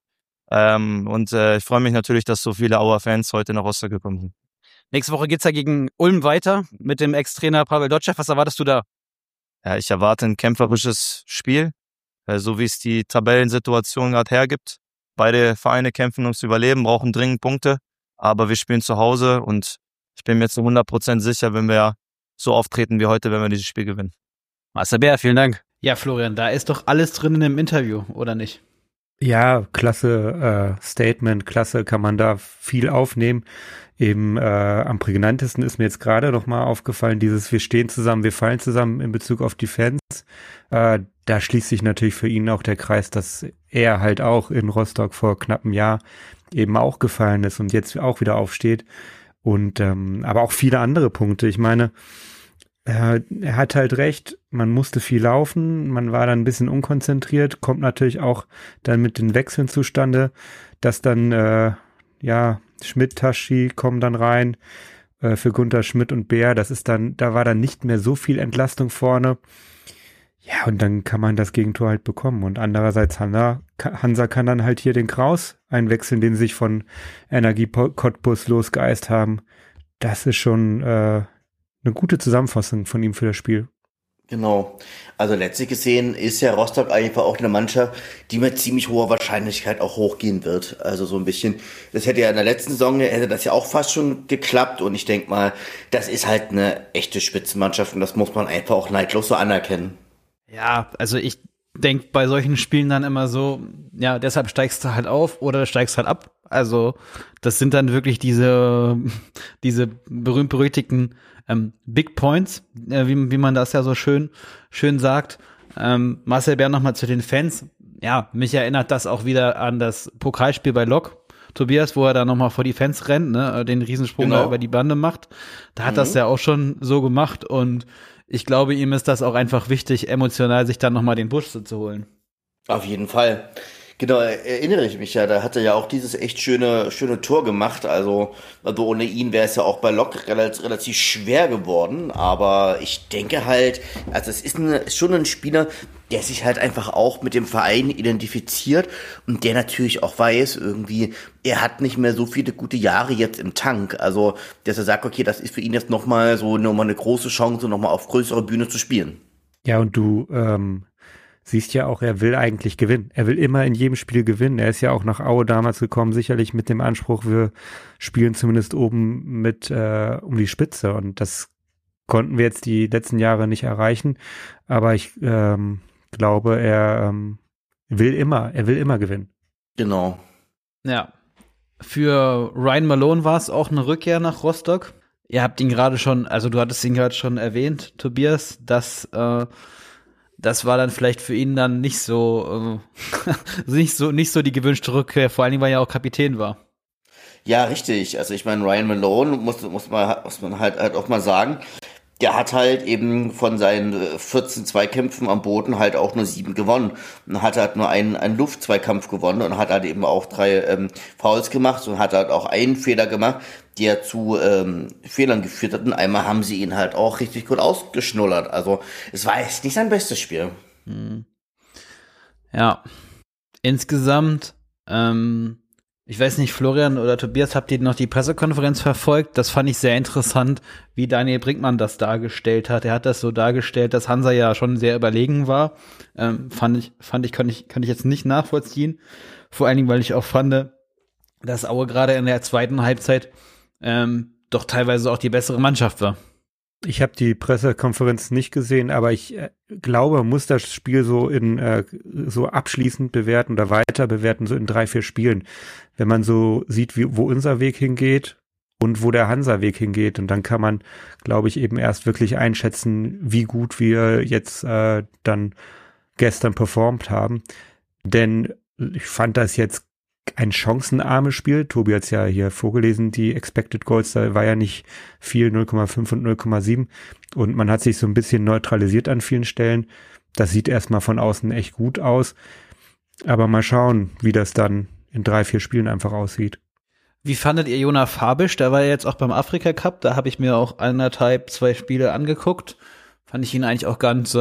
Ich freue mich natürlich, dass so viele Auer-Fans heute nach Rostock gekommen sind. Nächste Woche geht's ja gegen Ulm weiter mit dem Ex-Trainer Pavel Dotschew. Was erwartest du da? Ja, ich erwarte ein kämpferisches Spiel, so wie es die Tabellensituation gerade hergibt. Beide Vereine kämpfen ums Überleben, brauchen dringend Punkte, aber wir spielen zu Hause und ich bin mir zu 100% sicher, wenn wir so auftreten wie heute, wenn wir dieses Spiel gewinnen. Marcel Bär, vielen Dank. Ja, Florian, da ist doch alles drin in dem Interview, oder nicht? Ja, klasse Statement, klasse, kann man da viel aufnehmen. Eben am prägnantesten ist mir jetzt gerade noch mal aufgefallen, dieses wir stehen zusammen, wir fallen zusammen in Bezug auf die Fans. Da schließt sich natürlich für ihn auch der Kreis, dass er halt auch in Rostock vor knapp einem Jahr eben auch gefallen ist und jetzt auch wieder aufsteht. Und aber auch viele andere Punkte. Ich meine, er hat halt recht, man musste viel laufen, man war dann ein bisschen unkonzentriert, kommt natürlich auch dann mit den Wechseln zustande, dass dann, Schmidt, Taschi kommen dann rein für Gunther Schmidt und Bär, da war dann nicht mehr so viel Entlastung vorne. Ja, und dann kann man das Gegentor halt bekommen. Und andererseits Hansa kann dann halt hier den Kraus einwechseln, den sie sich von Energie Cottbus losgeeist haben. Das ist schon eine gute Zusammenfassung von ihm für das Spiel. Genau. Also letztlich gesehen ist ja Rostock einfach auch eine Mannschaft, die mit ziemlich hoher Wahrscheinlichkeit auch hochgehen wird. Also so ein bisschen, das hätte ja in der letzten Saison, hätte das ja auch fast schon geklappt. Und ich denke mal, das ist halt eine echte Spitzenmannschaft und das muss man einfach auch neidlos so anerkennen. Ja, also ich denke bei solchen Spielen dann immer so, ja, deshalb steigst du halt auf oder steigst halt ab. Also das sind dann wirklich diese berühmt-berüchtigten Big Points, wie man das ja so schön sagt. Marcel Bär nochmal zu den Fans. Ja, mich erinnert das auch wieder an das Pokalspiel bei Lok. Tobias, wo er da nochmal vor die Fans rennt, ne, den Riesensprung da über die Bande macht. Da hat das ja auch schon so gemacht und ich glaube, ihm ist das auch einfach wichtig, emotional sich dann nochmal den Busch zu holen. Auf jeden Fall. Genau, erinnere ich mich ja, da hat er ja auch dieses echt schöne Tor gemacht, also ohne ihn wäre es ja auch bei Lok relativ schwer geworden, aber ich denke halt, also es ist schon ein Spieler, der sich halt einfach auch mit dem Verein identifiziert und der natürlich auch weiß, irgendwie, er hat nicht mehr so viele gute Jahre jetzt im Tank, also dass er sagt, okay, das ist für ihn jetzt nochmal eine große Chance, nochmal auf größere Bühne zu spielen. Ja, und du siehst ja auch, er will eigentlich gewinnen. Er will immer in jedem Spiel gewinnen. Er ist ja auch nach Aue damals gekommen, sicherlich mit dem Anspruch, wir spielen zumindest oben mit um die Spitze. Und das konnten wir jetzt die letzten Jahre nicht erreichen. Aber ich glaube, er will immer gewinnen. Genau. Ja. Für Ryan Malone war es auch eine Rückkehr nach Rostock. Ihr habt ihn gerade schon, also du hattest ihn gerade schon erwähnt, Tobias, dass das war dann vielleicht für ihn dann nicht so nicht so die gewünschte Rückkehr, vor allen Dingen, weil er auch Kapitän war. Ja, richtig. Also ich meine, Ryan Malone muss man halt auch mal sagen, der hat halt eben von seinen 14 Zweikämpfen am Boden halt auch nur 7 gewonnen. Und hat halt nur einen Luftzweikampf gewonnen und hat halt eben auch 3 Fouls gemacht und hat halt auch einen Fehler gemacht, der zu Fehlern geführt hat. Und einmal haben sie ihn halt auch richtig gut ausgeschnullert. Also es war jetzt nicht sein bestes Spiel. Ja, insgesamt, ich weiß nicht, Florian oder Tobias, habt ihr noch die Pressekonferenz verfolgt? Das fand ich sehr interessant, wie Daniel Brinkmann das dargestellt hat. Er hat das so dargestellt, dass Hansa ja schon sehr überlegen war. Kann ich jetzt nicht nachvollziehen. Vor allen Dingen, weil ich auch fand, dass Aue gerade in der zweiten Halbzeit doch teilweise auch die bessere Mannschaft war. Ich habe die Pressekonferenz nicht gesehen, aber ich glaube, man muss das Spiel so so abschließend bewerten oder weiter bewerten, so in 3-4 Spielen. Wenn man so sieht, wo unser Weg hingeht und wo der Hansa-Weg hingeht. Und dann kann man, glaube ich, eben erst wirklich einschätzen, wie gut wir jetzt dann gestern performt haben. Denn ich fand das jetzt ein chancenarmes Spiel. Tobi hat es ja hier vorgelesen, die Expected Goals, da war ja nicht viel, 0,5 und 0,7. Und man hat sich so ein bisschen neutralisiert an vielen Stellen. Das sieht erstmal von außen echt gut aus. Aber mal schauen, wie das dann in 3-4 Spielen einfach aussieht. Wie fandet ihr Jona Fabisch? Der war ja jetzt auch beim Afrika Cup. Da habe ich mir auch 2 Spiele angeguckt. Fand ich ihn eigentlich auch ganz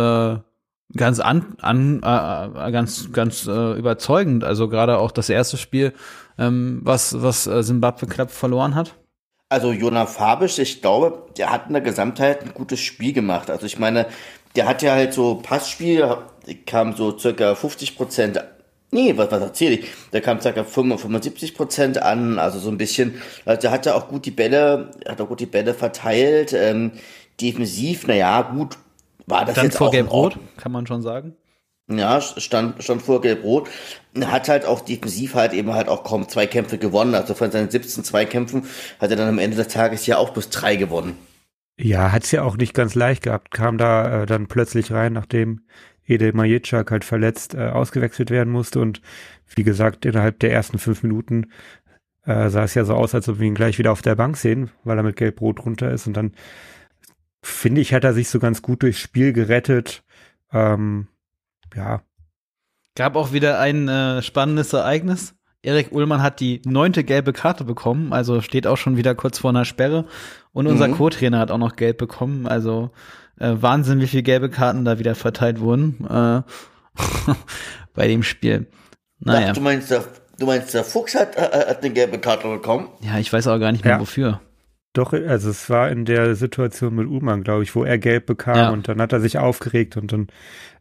überzeugend. Also gerade auch das erste Spiel, was Zimbabwe knapp verloren hat. Also Jona Fabisch, ich glaube, der hat in der Gesamtheit ein gutes Spiel gemacht. Also ich meine, der hat ja halt so Passspiel, kam so circa 50%. Nee, was erzähle ich? Der kam ca. 75% an, also so ein bisschen. Also der hat ja auch gut die Bälle verteilt. Defensiv, naja, gut, war das Stand jetzt vor auch Gelb-Rot, kann man schon sagen. Ja, stand vor Gelb-Rot. Hat halt auch defensiv halt eben halt auch kaum Zweikämpfe gewonnen. Also von seinen 17 Zweikämpfen hat er dann am Ende des Tages ja auch bloß 3 gewonnen. Ja, hat's ja auch nicht ganz leicht gehabt. Kam da dann plötzlich rein, nachdem Edel Majicak halt verletzt ausgewechselt werden musste. Und wie gesagt, innerhalb der ersten 5 Minuten sah es ja so aus, als ob wir ihn gleich wieder auf der Bank sehen, weil er mit Gelb-Rot runter ist. Und dann, finde ich, hat er sich so ganz gut durchs Spiel gerettet. Ja. Gab auch wieder ein spannendes Ereignis. Erik Ullmann hat die 9. gelbe Karte bekommen, also steht auch schon wieder kurz vor einer Sperre. Und unser Co-Trainer hat auch noch gelb bekommen, also Wahnsinn, wie viele gelbe Karten da wieder verteilt wurden bei dem Spiel. Naja. Ach, du meinst, der Fuchs hat eine gelbe Karte bekommen? Ja, ich weiß auch gar nicht mehr, wofür. Doch, also es war in der Situation mit Ullmann, glaube ich, wo er gelb bekam und dann hat er sich aufgeregt und dann,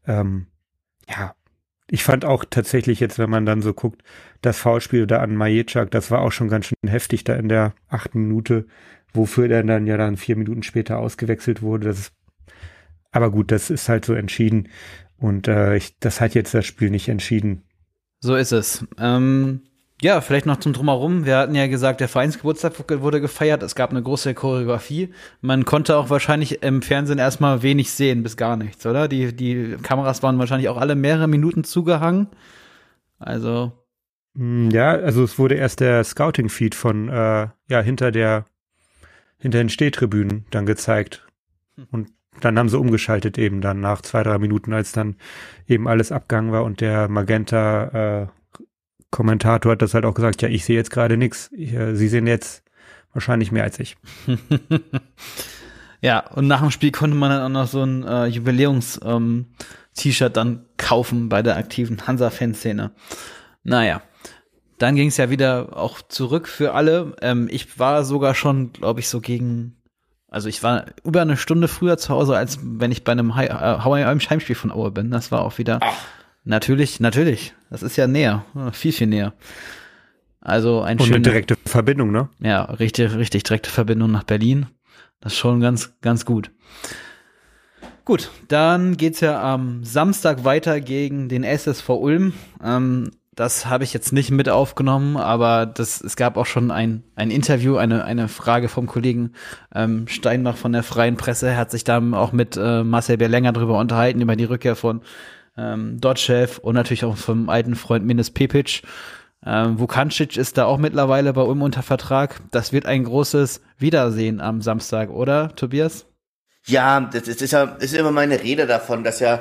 ich fand auch tatsächlich jetzt, wenn man dann so guckt, das Foulspiel da an Majicak, das war auch schon ganz schön heftig da in der 8. Minute, wofür der dann 4 Minuten später ausgewechselt wurde. Aber gut, das ist halt so entschieden und das hat jetzt das Spiel nicht entschieden. So ist es. Ja, vielleicht noch zum Drumherum. Wir hatten ja gesagt, der Vereinsgeburtstag wurde gefeiert. Es gab eine große Choreografie. Man konnte auch wahrscheinlich im Fernsehen erstmal wenig sehen, bis gar nichts, oder? Die Kameras waren wahrscheinlich auch alle mehrere Minuten zugehangen. Also. Ja, also es wurde erst der Scouting-Feed von, hinter den Stehtribünen dann gezeigt. Und dann haben sie umgeschaltet eben dann nach 2-3 Minuten, als dann eben alles abgegangen war und der Magenta, Kommentator hat das halt auch gesagt, ja, ich sehe jetzt gerade nichts. Sie sehen jetzt wahrscheinlich mehr als ich. Ja, und nach dem Spiel konnte man dann auch noch so ein Jubiläums-T-Shirt dann kaufen bei der aktiven Hansa-Fanszene. Naja, dann ging es ja wieder auch zurück für alle. Ich war sogar schon, glaube ich, ich war über eine Stunde früher zu Hause, als wenn ich bei einem Heimspiel von Aue bin. Das war auch wieder... Natürlich. Das ist ja näher. Viel, viel näher. Also ein schöner... Und eine direkte Verbindung, ne? Ja, richtig direkte Verbindung nach Berlin. Das ist schon ganz, ganz gut. Gut, dann geht's ja am Samstag weiter gegen den SSV Ulm. Das habe ich jetzt nicht mit aufgenommen, aber es gab auch schon ein Interview, eine Frage vom Kollegen Steinbach von der Freien Presse. Er hat sich da auch mit Marcel Berlänger drüber unterhalten, über die Rückkehr von Dotschew und natürlich auch vom alten Freund Minis Pepic. Vukancic ist da auch mittlerweile bei Ulm unter Vertrag. Das wird ein großes Wiedersehen am Samstag, oder, Tobias? Ja, ist immer meine Rede davon, dass der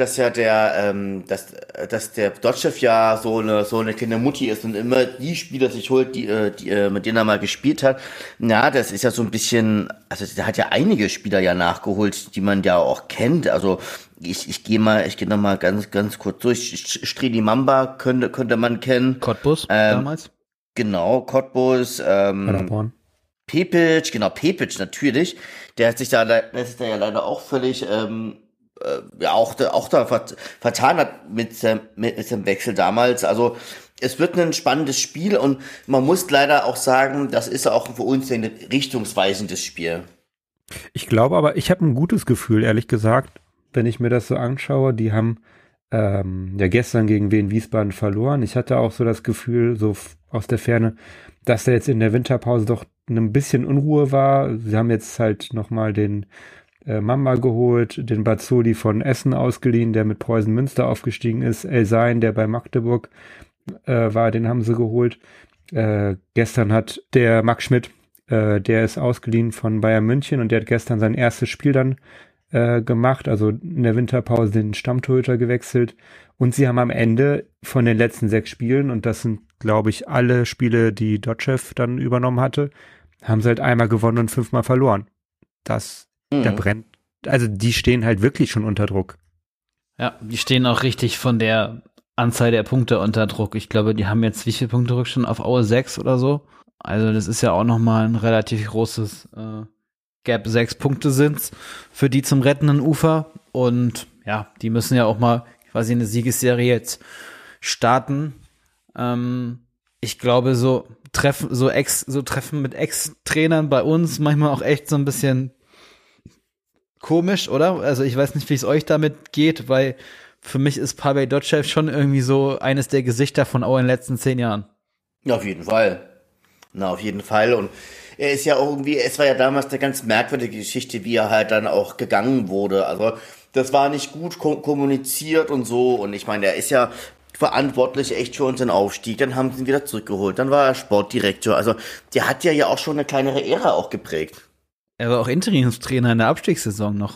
Dotschew ja so eine kleine Mutti ist und immer die Spieler sich holt, die mit denen er mal gespielt hat. Ja, das ist ja so ein bisschen, also der hat ja einige Spieler ja nachgeholt, die man ja auch kennt. Also ich gehe noch mal ganz kurz durch. Streli Mamba könnte man kennen. Cottbus damals. Genau, Cottbus, Paderborn. Pepic natürlich. Der hat sich da ja leider auch völlig auch da vertan hat mit dem Wechsel damals. Also es wird ein spannendes Spiel und man muss leider auch sagen, das ist auch für uns ein richtungsweisendes Spiel. Ich glaube aber, ich habe ein gutes Gefühl, ehrlich gesagt, wenn ich mir das so anschaue. Die haben ja gestern gegen Wien Wiesbaden verloren. Ich hatte auch so das Gefühl, so aus der Ferne, dass da jetzt in der Winterpause doch ein bisschen Unruhe war. Sie haben jetzt halt nochmal den Mamba geholt, den Bazzoli von Essen ausgeliehen, der mit Preußen Münster aufgestiegen ist. Elsein, der bei Magdeburg war, den haben sie geholt. Gestern hat der Max Schmidt, der ist ausgeliehen von Bayern München und der hat gestern sein erstes Spiel dann gemacht, also in der Winterpause den Stammtorhüter gewechselt. Und sie haben am Ende von den letzten 6 Spielen, und das sind, glaube ich, alle Spiele, die Dotschew dann übernommen hatte, haben sie halt einmal gewonnen und 5-mal verloren. Da brennt, also die stehen halt wirklich schon unter Druck. Ja, die stehen auch richtig von der Anzahl der Punkte unter Druck. Ich glaube, die haben jetzt wie viele Punkte Rückstand auf Aue 6 oder so. Also das ist ja auch nochmal ein relativ großes Gap. 6 Punkte sind's für die zum rettenden Ufer. Und ja, die müssen ja auch mal quasi eine Siegesserie jetzt starten. Ich glaube, so Treffen mit Ex-Trainern bei uns manchmal auch echt so ein bisschen komisch, oder? Also ich weiß nicht, wie es euch damit geht, weil für mich ist Pavel Dotschew schon irgendwie so eines der Gesichter von Aue in den letzten 10 Jahren. Ja, auf jeden Fall. Auf jeden Fall. Und er ist ja irgendwie, es war ja damals eine ganz merkwürdige Geschichte, wie er halt dann auch gegangen wurde. Also das war nicht gut kommuniziert und so. Und ich meine, er ist ja verantwortlich echt für unseren Aufstieg. Dann haben sie ihn wieder zurückgeholt. Dann war er Sportdirektor. Also der hat ja auch schon eine kleinere Ära auch geprägt. Er war auch Interimstrainer in der Abstiegssaison noch.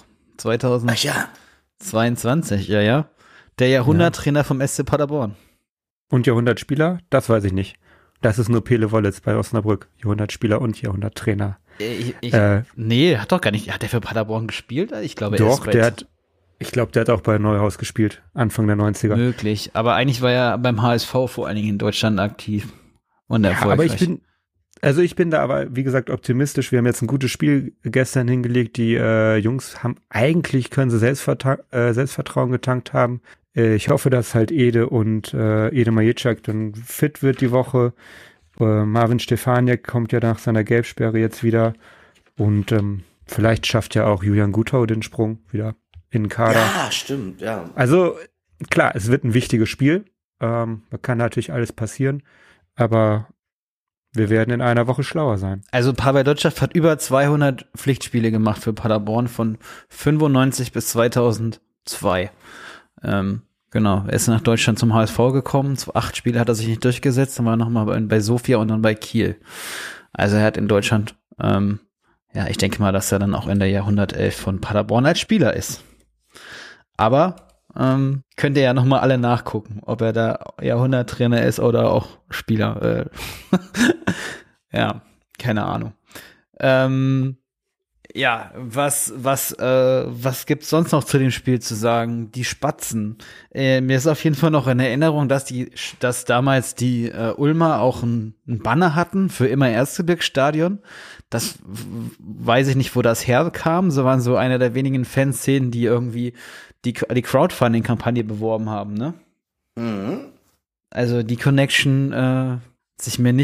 2022, ja. Der Jahrhunderttrainer vom SC Paderborn. Und Jahrhundertspieler? Das weiß ich nicht. Das ist nur Pele Wollitz bei Osnabrück. Jahrhundertspieler und Jahrhunderttrainer. Nee, hat doch gar nicht. Hat der für Paderborn gespielt? Ich glaube, der hat auch bei Neuhaus gespielt, Anfang der 90er. Möglich, aber eigentlich war er beim HSV vor allen Dingen in Deutschland aktiv und erfolgreich. Aber ich bin da aber, wie gesagt, optimistisch. Wir haben jetzt ein gutes Spiel gestern hingelegt. Die Jungs können sie Selbstvertrauen getankt haben. Ich hoffe, dass halt Ede und Ede Majitschak dann fit wird die Woche. Marvin Stefaniak kommt ja nach seiner Gelbsperre jetzt wieder. Und vielleicht schafft ja auch Julian Guthau den Sprung wieder in den Kader. Ja, stimmt, ja. Also klar, es wird ein wichtiges Spiel. Da kann natürlich alles passieren. Aber wir werden in einer Woche schlauer sein. Also Pavel Dotschew hat über 200 Pflichtspiele gemacht für Paderborn von 95 bis 2002. Genau, er ist nach Deutschland zum HSV gekommen. 8 Spiele hat er sich nicht durchgesetzt. Dann war er nochmal bei Sofia und dann bei Kiel. Also er hat in Deutschland, ich denke mal, dass er dann auch in der Jahrhundertelf von Paderborn als Spieler ist. Aber könnt ihr ja nochmal alle nachgucken, ob er da Jahrhunderttrainer ist oder auch Spieler. Ja, keine Ahnung. Was gibt's sonst noch zu dem Spiel zu sagen? Die Spatzen. Mir ist auf jeden Fall noch in Erinnerung, dass damals die Ulmer auch ein Banner hatten für immer Erzgebirgsstadion. Das weiß ich nicht, wo das herkam. So waren so eine der wenigen Fanszenen, die irgendwie die Crowdfunding-Kampagne beworben haben, ne? Mhm. Also die Connection hat sich mir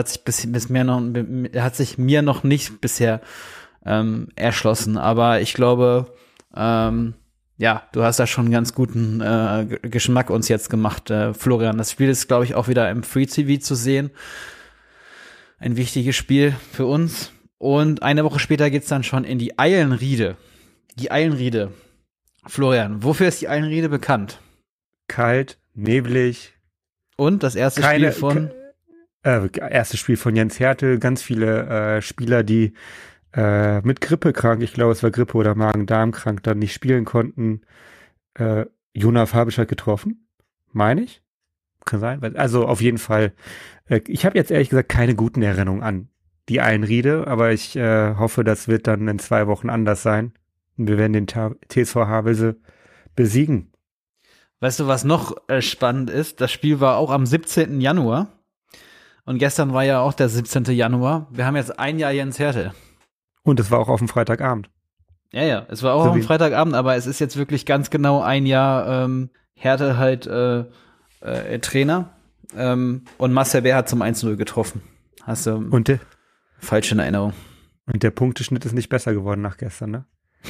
noch nicht bisher erschlossen, aber ich glaube, du hast da schon einen ganz guten Geschmack uns jetzt gemacht, Florian. Das Spiel ist, glaube ich, auch wieder im Free TV zu sehen. Ein wichtiges Spiel für uns. Und eine Woche später geht's dann schon in die Eilenriede. Die Eilenriede. Florian, wofür ist die Eilenriede bekannt? Kalt, neblig. Und das erste Spiel von? Erstes Spiel von Jens Hertel. Ganz viele Spieler, die mit Grippe krank, ich glaube, es war Grippe oder Magen-Darm krank, dann nicht spielen konnten. Jona Fabisch hat getroffen, meine ich. Kann sein. Also auf jeden Fall. Ich habe jetzt ehrlich gesagt keine guten Erinnerungen an die Einriede, aber ich hoffe, das wird dann in 2 Wochen anders sein. Und wir werden den TSV Havelse besiegen. Weißt du, was noch spannend ist? Das Spiel war auch am 17. Januar. Und gestern war ja auch der 17. Januar. Wir haben jetzt 1 Jahr Jens Hertel. Und es war auch auf dem Freitagabend. Ja, es war auch am Freitagabend, aber es ist jetzt wirklich ganz genau 1 Jahr Hertel halt Trainer. Und Marcel Bär hat zum 1-0 getroffen. Hast du falsch in Erinnerung. Und der Punkteschnitt ist nicht besser geworden nach gestern, ne?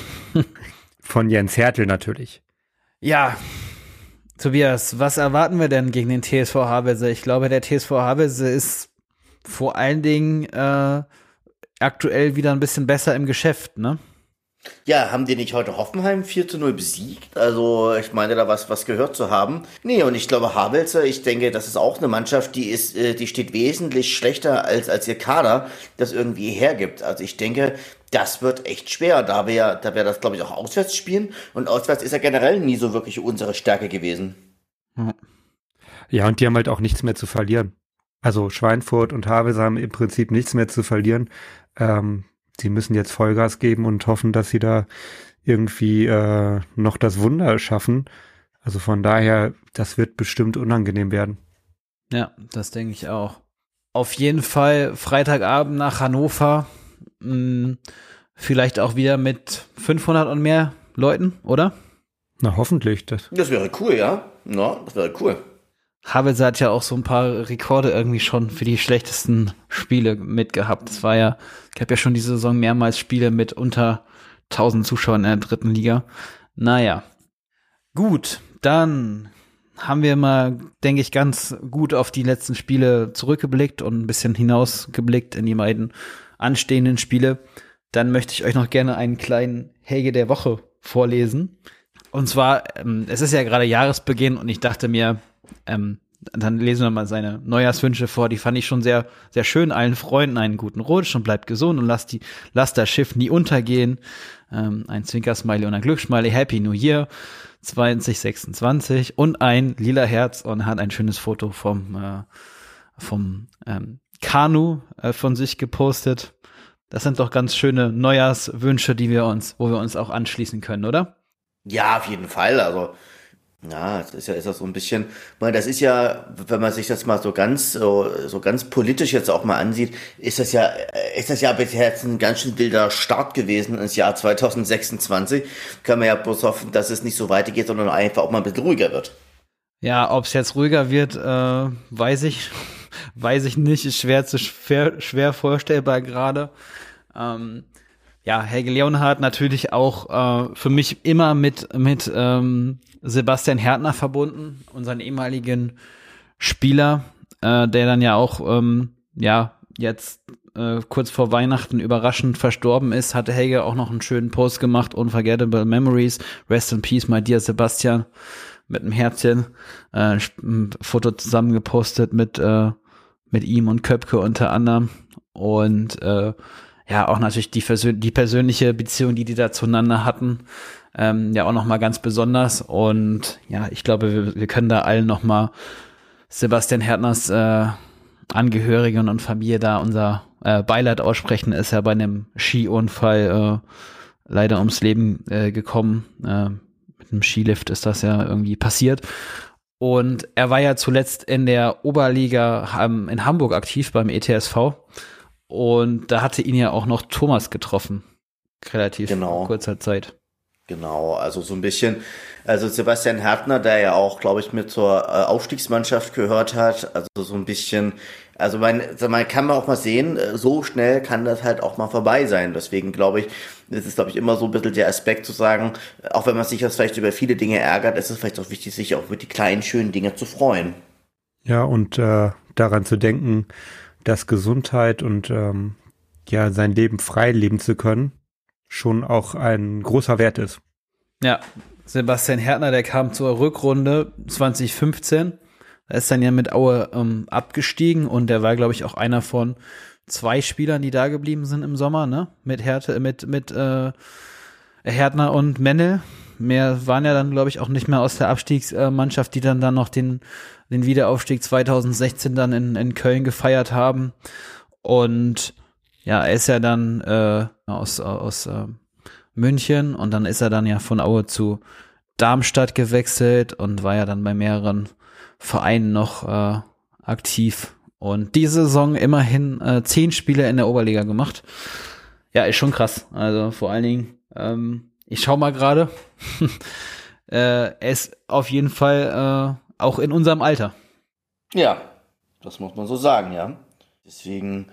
Von Jens Hertel natürlich. Ja, Tobias, was erwarten wir denn gegen den TSV Havelse? Ich glaube, der TSV Havelse ist vor allen Dingen aktuell wieder ein bisschen besser im Geschäft, ne? Ja, haben die nicht heute Hoffenheim 4-0 besiegt? Also, ich meine, da was gehört zu haben. Nee, und ich glaube, Havelse, ich denke, das ist auch eine Mannschaft, die steht wesentlich schlechter als ihr Kader das irgendwie hergibt. Also, ich denke, das wird echt schwer, da wir das, glaube ich, auch auswärts spielen. Und auswärts ist ja generell nie so wirklich unsere Stärke gewesen. Ja, und die haben halt auch nichts mehr zu verlieren. Also, Schweinfurt und Havelse haben im Prinzip nichts mehr zu verlieren. Sie müssen jetzt Vollgas geben und hoffen, dass sie da irgendwie noch das Wunder schaffen. Also von daher, das wird bestimmt unangenehm werden. Ja, das denke ich auch. Auf jeden Fall Freitagabend nach Hannover. Vielleicht auch wieder mit 500 und mehr Leuten, oder? Na, hoffentlich. Das wäre cool, ja. Ja, das wäre cool. Havelse hat ja auch so ein paar Rekorde irgendwie schon für die schlechtesten Spiele mitgehabt. Es gab ja schon diese Saison mehrmals Spiele mit unter 1000 Zuschauern in der 3. Liga. Naja. Gut, dann haben wir mal, denke ich, ganz gut auf die letzten Spiele zurückgeblickt und ein bisschen hinausgeblickt in die beiden anstehenden Spiele. Dann möchte ich euch noch gerne einen kleinen Helge der Woche vorlesen. Und zwar, es ist ja gerade Jahresbeginn und ich dachte mir, dann lesen wir mal seine Neujahrswünsche vor. Die fand ich schon sehr, sehr schön. Allen Freunden einen guten Rutsch und bleibt gesund und lasst das Schiff nie untergehen. Ein Zwinkersmiley und ein Glückssmiley. Happy New Year 2026 und ein lila Herz und hat ein schönes Foto vom Kanu von sich gepostet. Das sind doch ganz schöne Neujahrswünsche, wo wir uns auch anschließen können, oder? Ja, auf jeden Fall. Also ja, ist das so ein bisschen, das ist ja, wenn man sich das mal so ganz politisch jetzt auch mal ansieht, ist das ja bisher jetzt ein ganz schön wilder Start gewesen ins Jahr 2026. Kann man ja bloß hoffen, dass es nicht so weitergeht, sondern einfach auch mal ein bisschen ruhiger wird. Ja, ob es jetzt ruhiger wird, weiß ich nicht, ist schwer vorstellbar gerade. Ja, Helge Leonhardt natürlich auch für mich immer mit Sebastian Härtner verbunden, unseren ehemaligen Spieler, der dann ja auch jetzt kurz vor Weihnachten überraschend verstorben ist, hatte Helge auch noch einen schönen Post gemacht, Unforgettable Memories, Rest in Peace, my dear Sebastian, mit einem Herzchen, ein Foto zusammen gepostet mit ihm und Köpke unter anderem und ja, auch natürlich die persönliche Beziehung, die da zueinander hatten, ja auch nochmal ganz besonders. Und ja, ich glaube, wir können da allen nochmal Sebastian Härtners Angehörigen und Familie da unser Beileid aussprechen. Ist ja bei einem Skiunfall leider ums Leben gekommen. Mit einem Skilift ist das ja irgendwie passiert. Und er war ja zuletzt in der Oberliga in Hamburg aktiv beim ETSV. Und da hatte ihn ja auch noch Thomas getroffen. Relativ kurzer Zeit. Genau, also so ein bisschen, also Sebastian Härtner, der ja auch, glaube ich, mit zur Aufstiegsmannschaft gehört hat, also so ein bisschen, also man kann auch mal sehen, so schnell kann das halt auch mal vorbei sein. Deswegen glaube ich, es ist, glaube ich, immer so ein bisschen der Aspekt zu sagen, auch wenn man sich jetzt vielleicht über viele Dinge ärgert, ist es vielleicht auch wichtig, sich auch über die kleinen, schönen Dinge zu freuen. Ja, und daran zu denken, dass Gesundheit und sein Leben frei leben zu können, schon auch ein großer Wert ist. Ja, Sebastian Härtner, der kam zur Rückrunde 2015. Er ist dann ja mit Aue abgestiegen und der war, glaube ich, auch einer von 2 Spielern, die da geblieben sind im Sommer, ne? Mit Härtner und Mennel. Mehr waren ja dann, glaube ich, auch nicht mehr aus der Abstiegsmannschaft, die dann noch den Wiederaufstieg 2016 dann in Köln gefeiert haben. Und ja, er ist ja dann aus München und dann ist er dann ja von Aue zu Darmstadt gewechselt und war ja dann bei mehreren Vereinen noch aktiv. Und diese Saison immerhin 10 Spiele in der Oberliga gemacht. Ja, ist schon krass. Also vor allen Dingen, ich schau mal gerade. Er ist auf jeden Fall auch in unserem Alter. Ja, das muss man so sagen, ja. Deswegen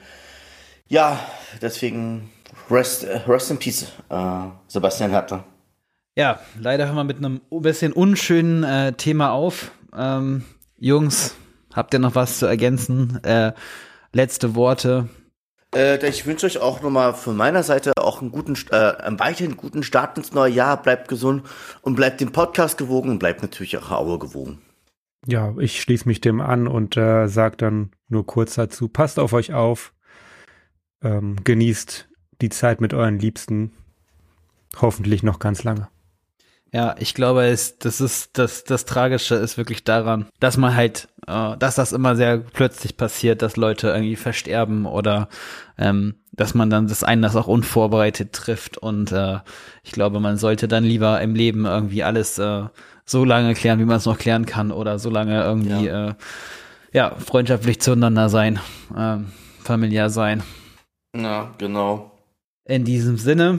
rest in peace, Sebastian Härtner. Ja, leider hören wir mit einem bisschen unschönen Thema auf. Jungs, habt ihr noch was zu ergänzen? Letzte Worte. Ich wünsche euch auch nochmal von meiner Seite auch einen weiterhin guten Start ins neue Jahr. Bleibt gesund und bleibt dem Podcast gewogen und bleibt natürlich auch Aue gewogen. Ja, ich schließe mich dem an und sage dann nur kurz dazu, passt auf euch auf, genießt die Zeit mit euren Liebsten, hoffentlich noch ganz lange. Ja, ich glaube, das Tragische ist wirklich daran, dass man halt, dass das immer sehr plötzlich passiert, dass Leute irgendwie versterben oder dass man dann das auch unvorbereitet trifft und ich glaube, man sollte dann lieber im Leben irgendwie alles so lange klären, wie man es noch klären kann oder so lange irgendwie freundschaftlich zueinander sein, familiär sein. Ja, genau. In diesem Sinne,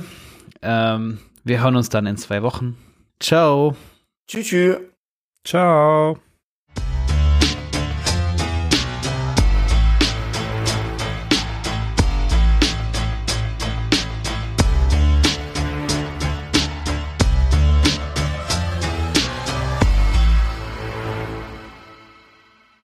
wir hören uns dann in 2 Wochen. Ciao. Tschüss. Ciao.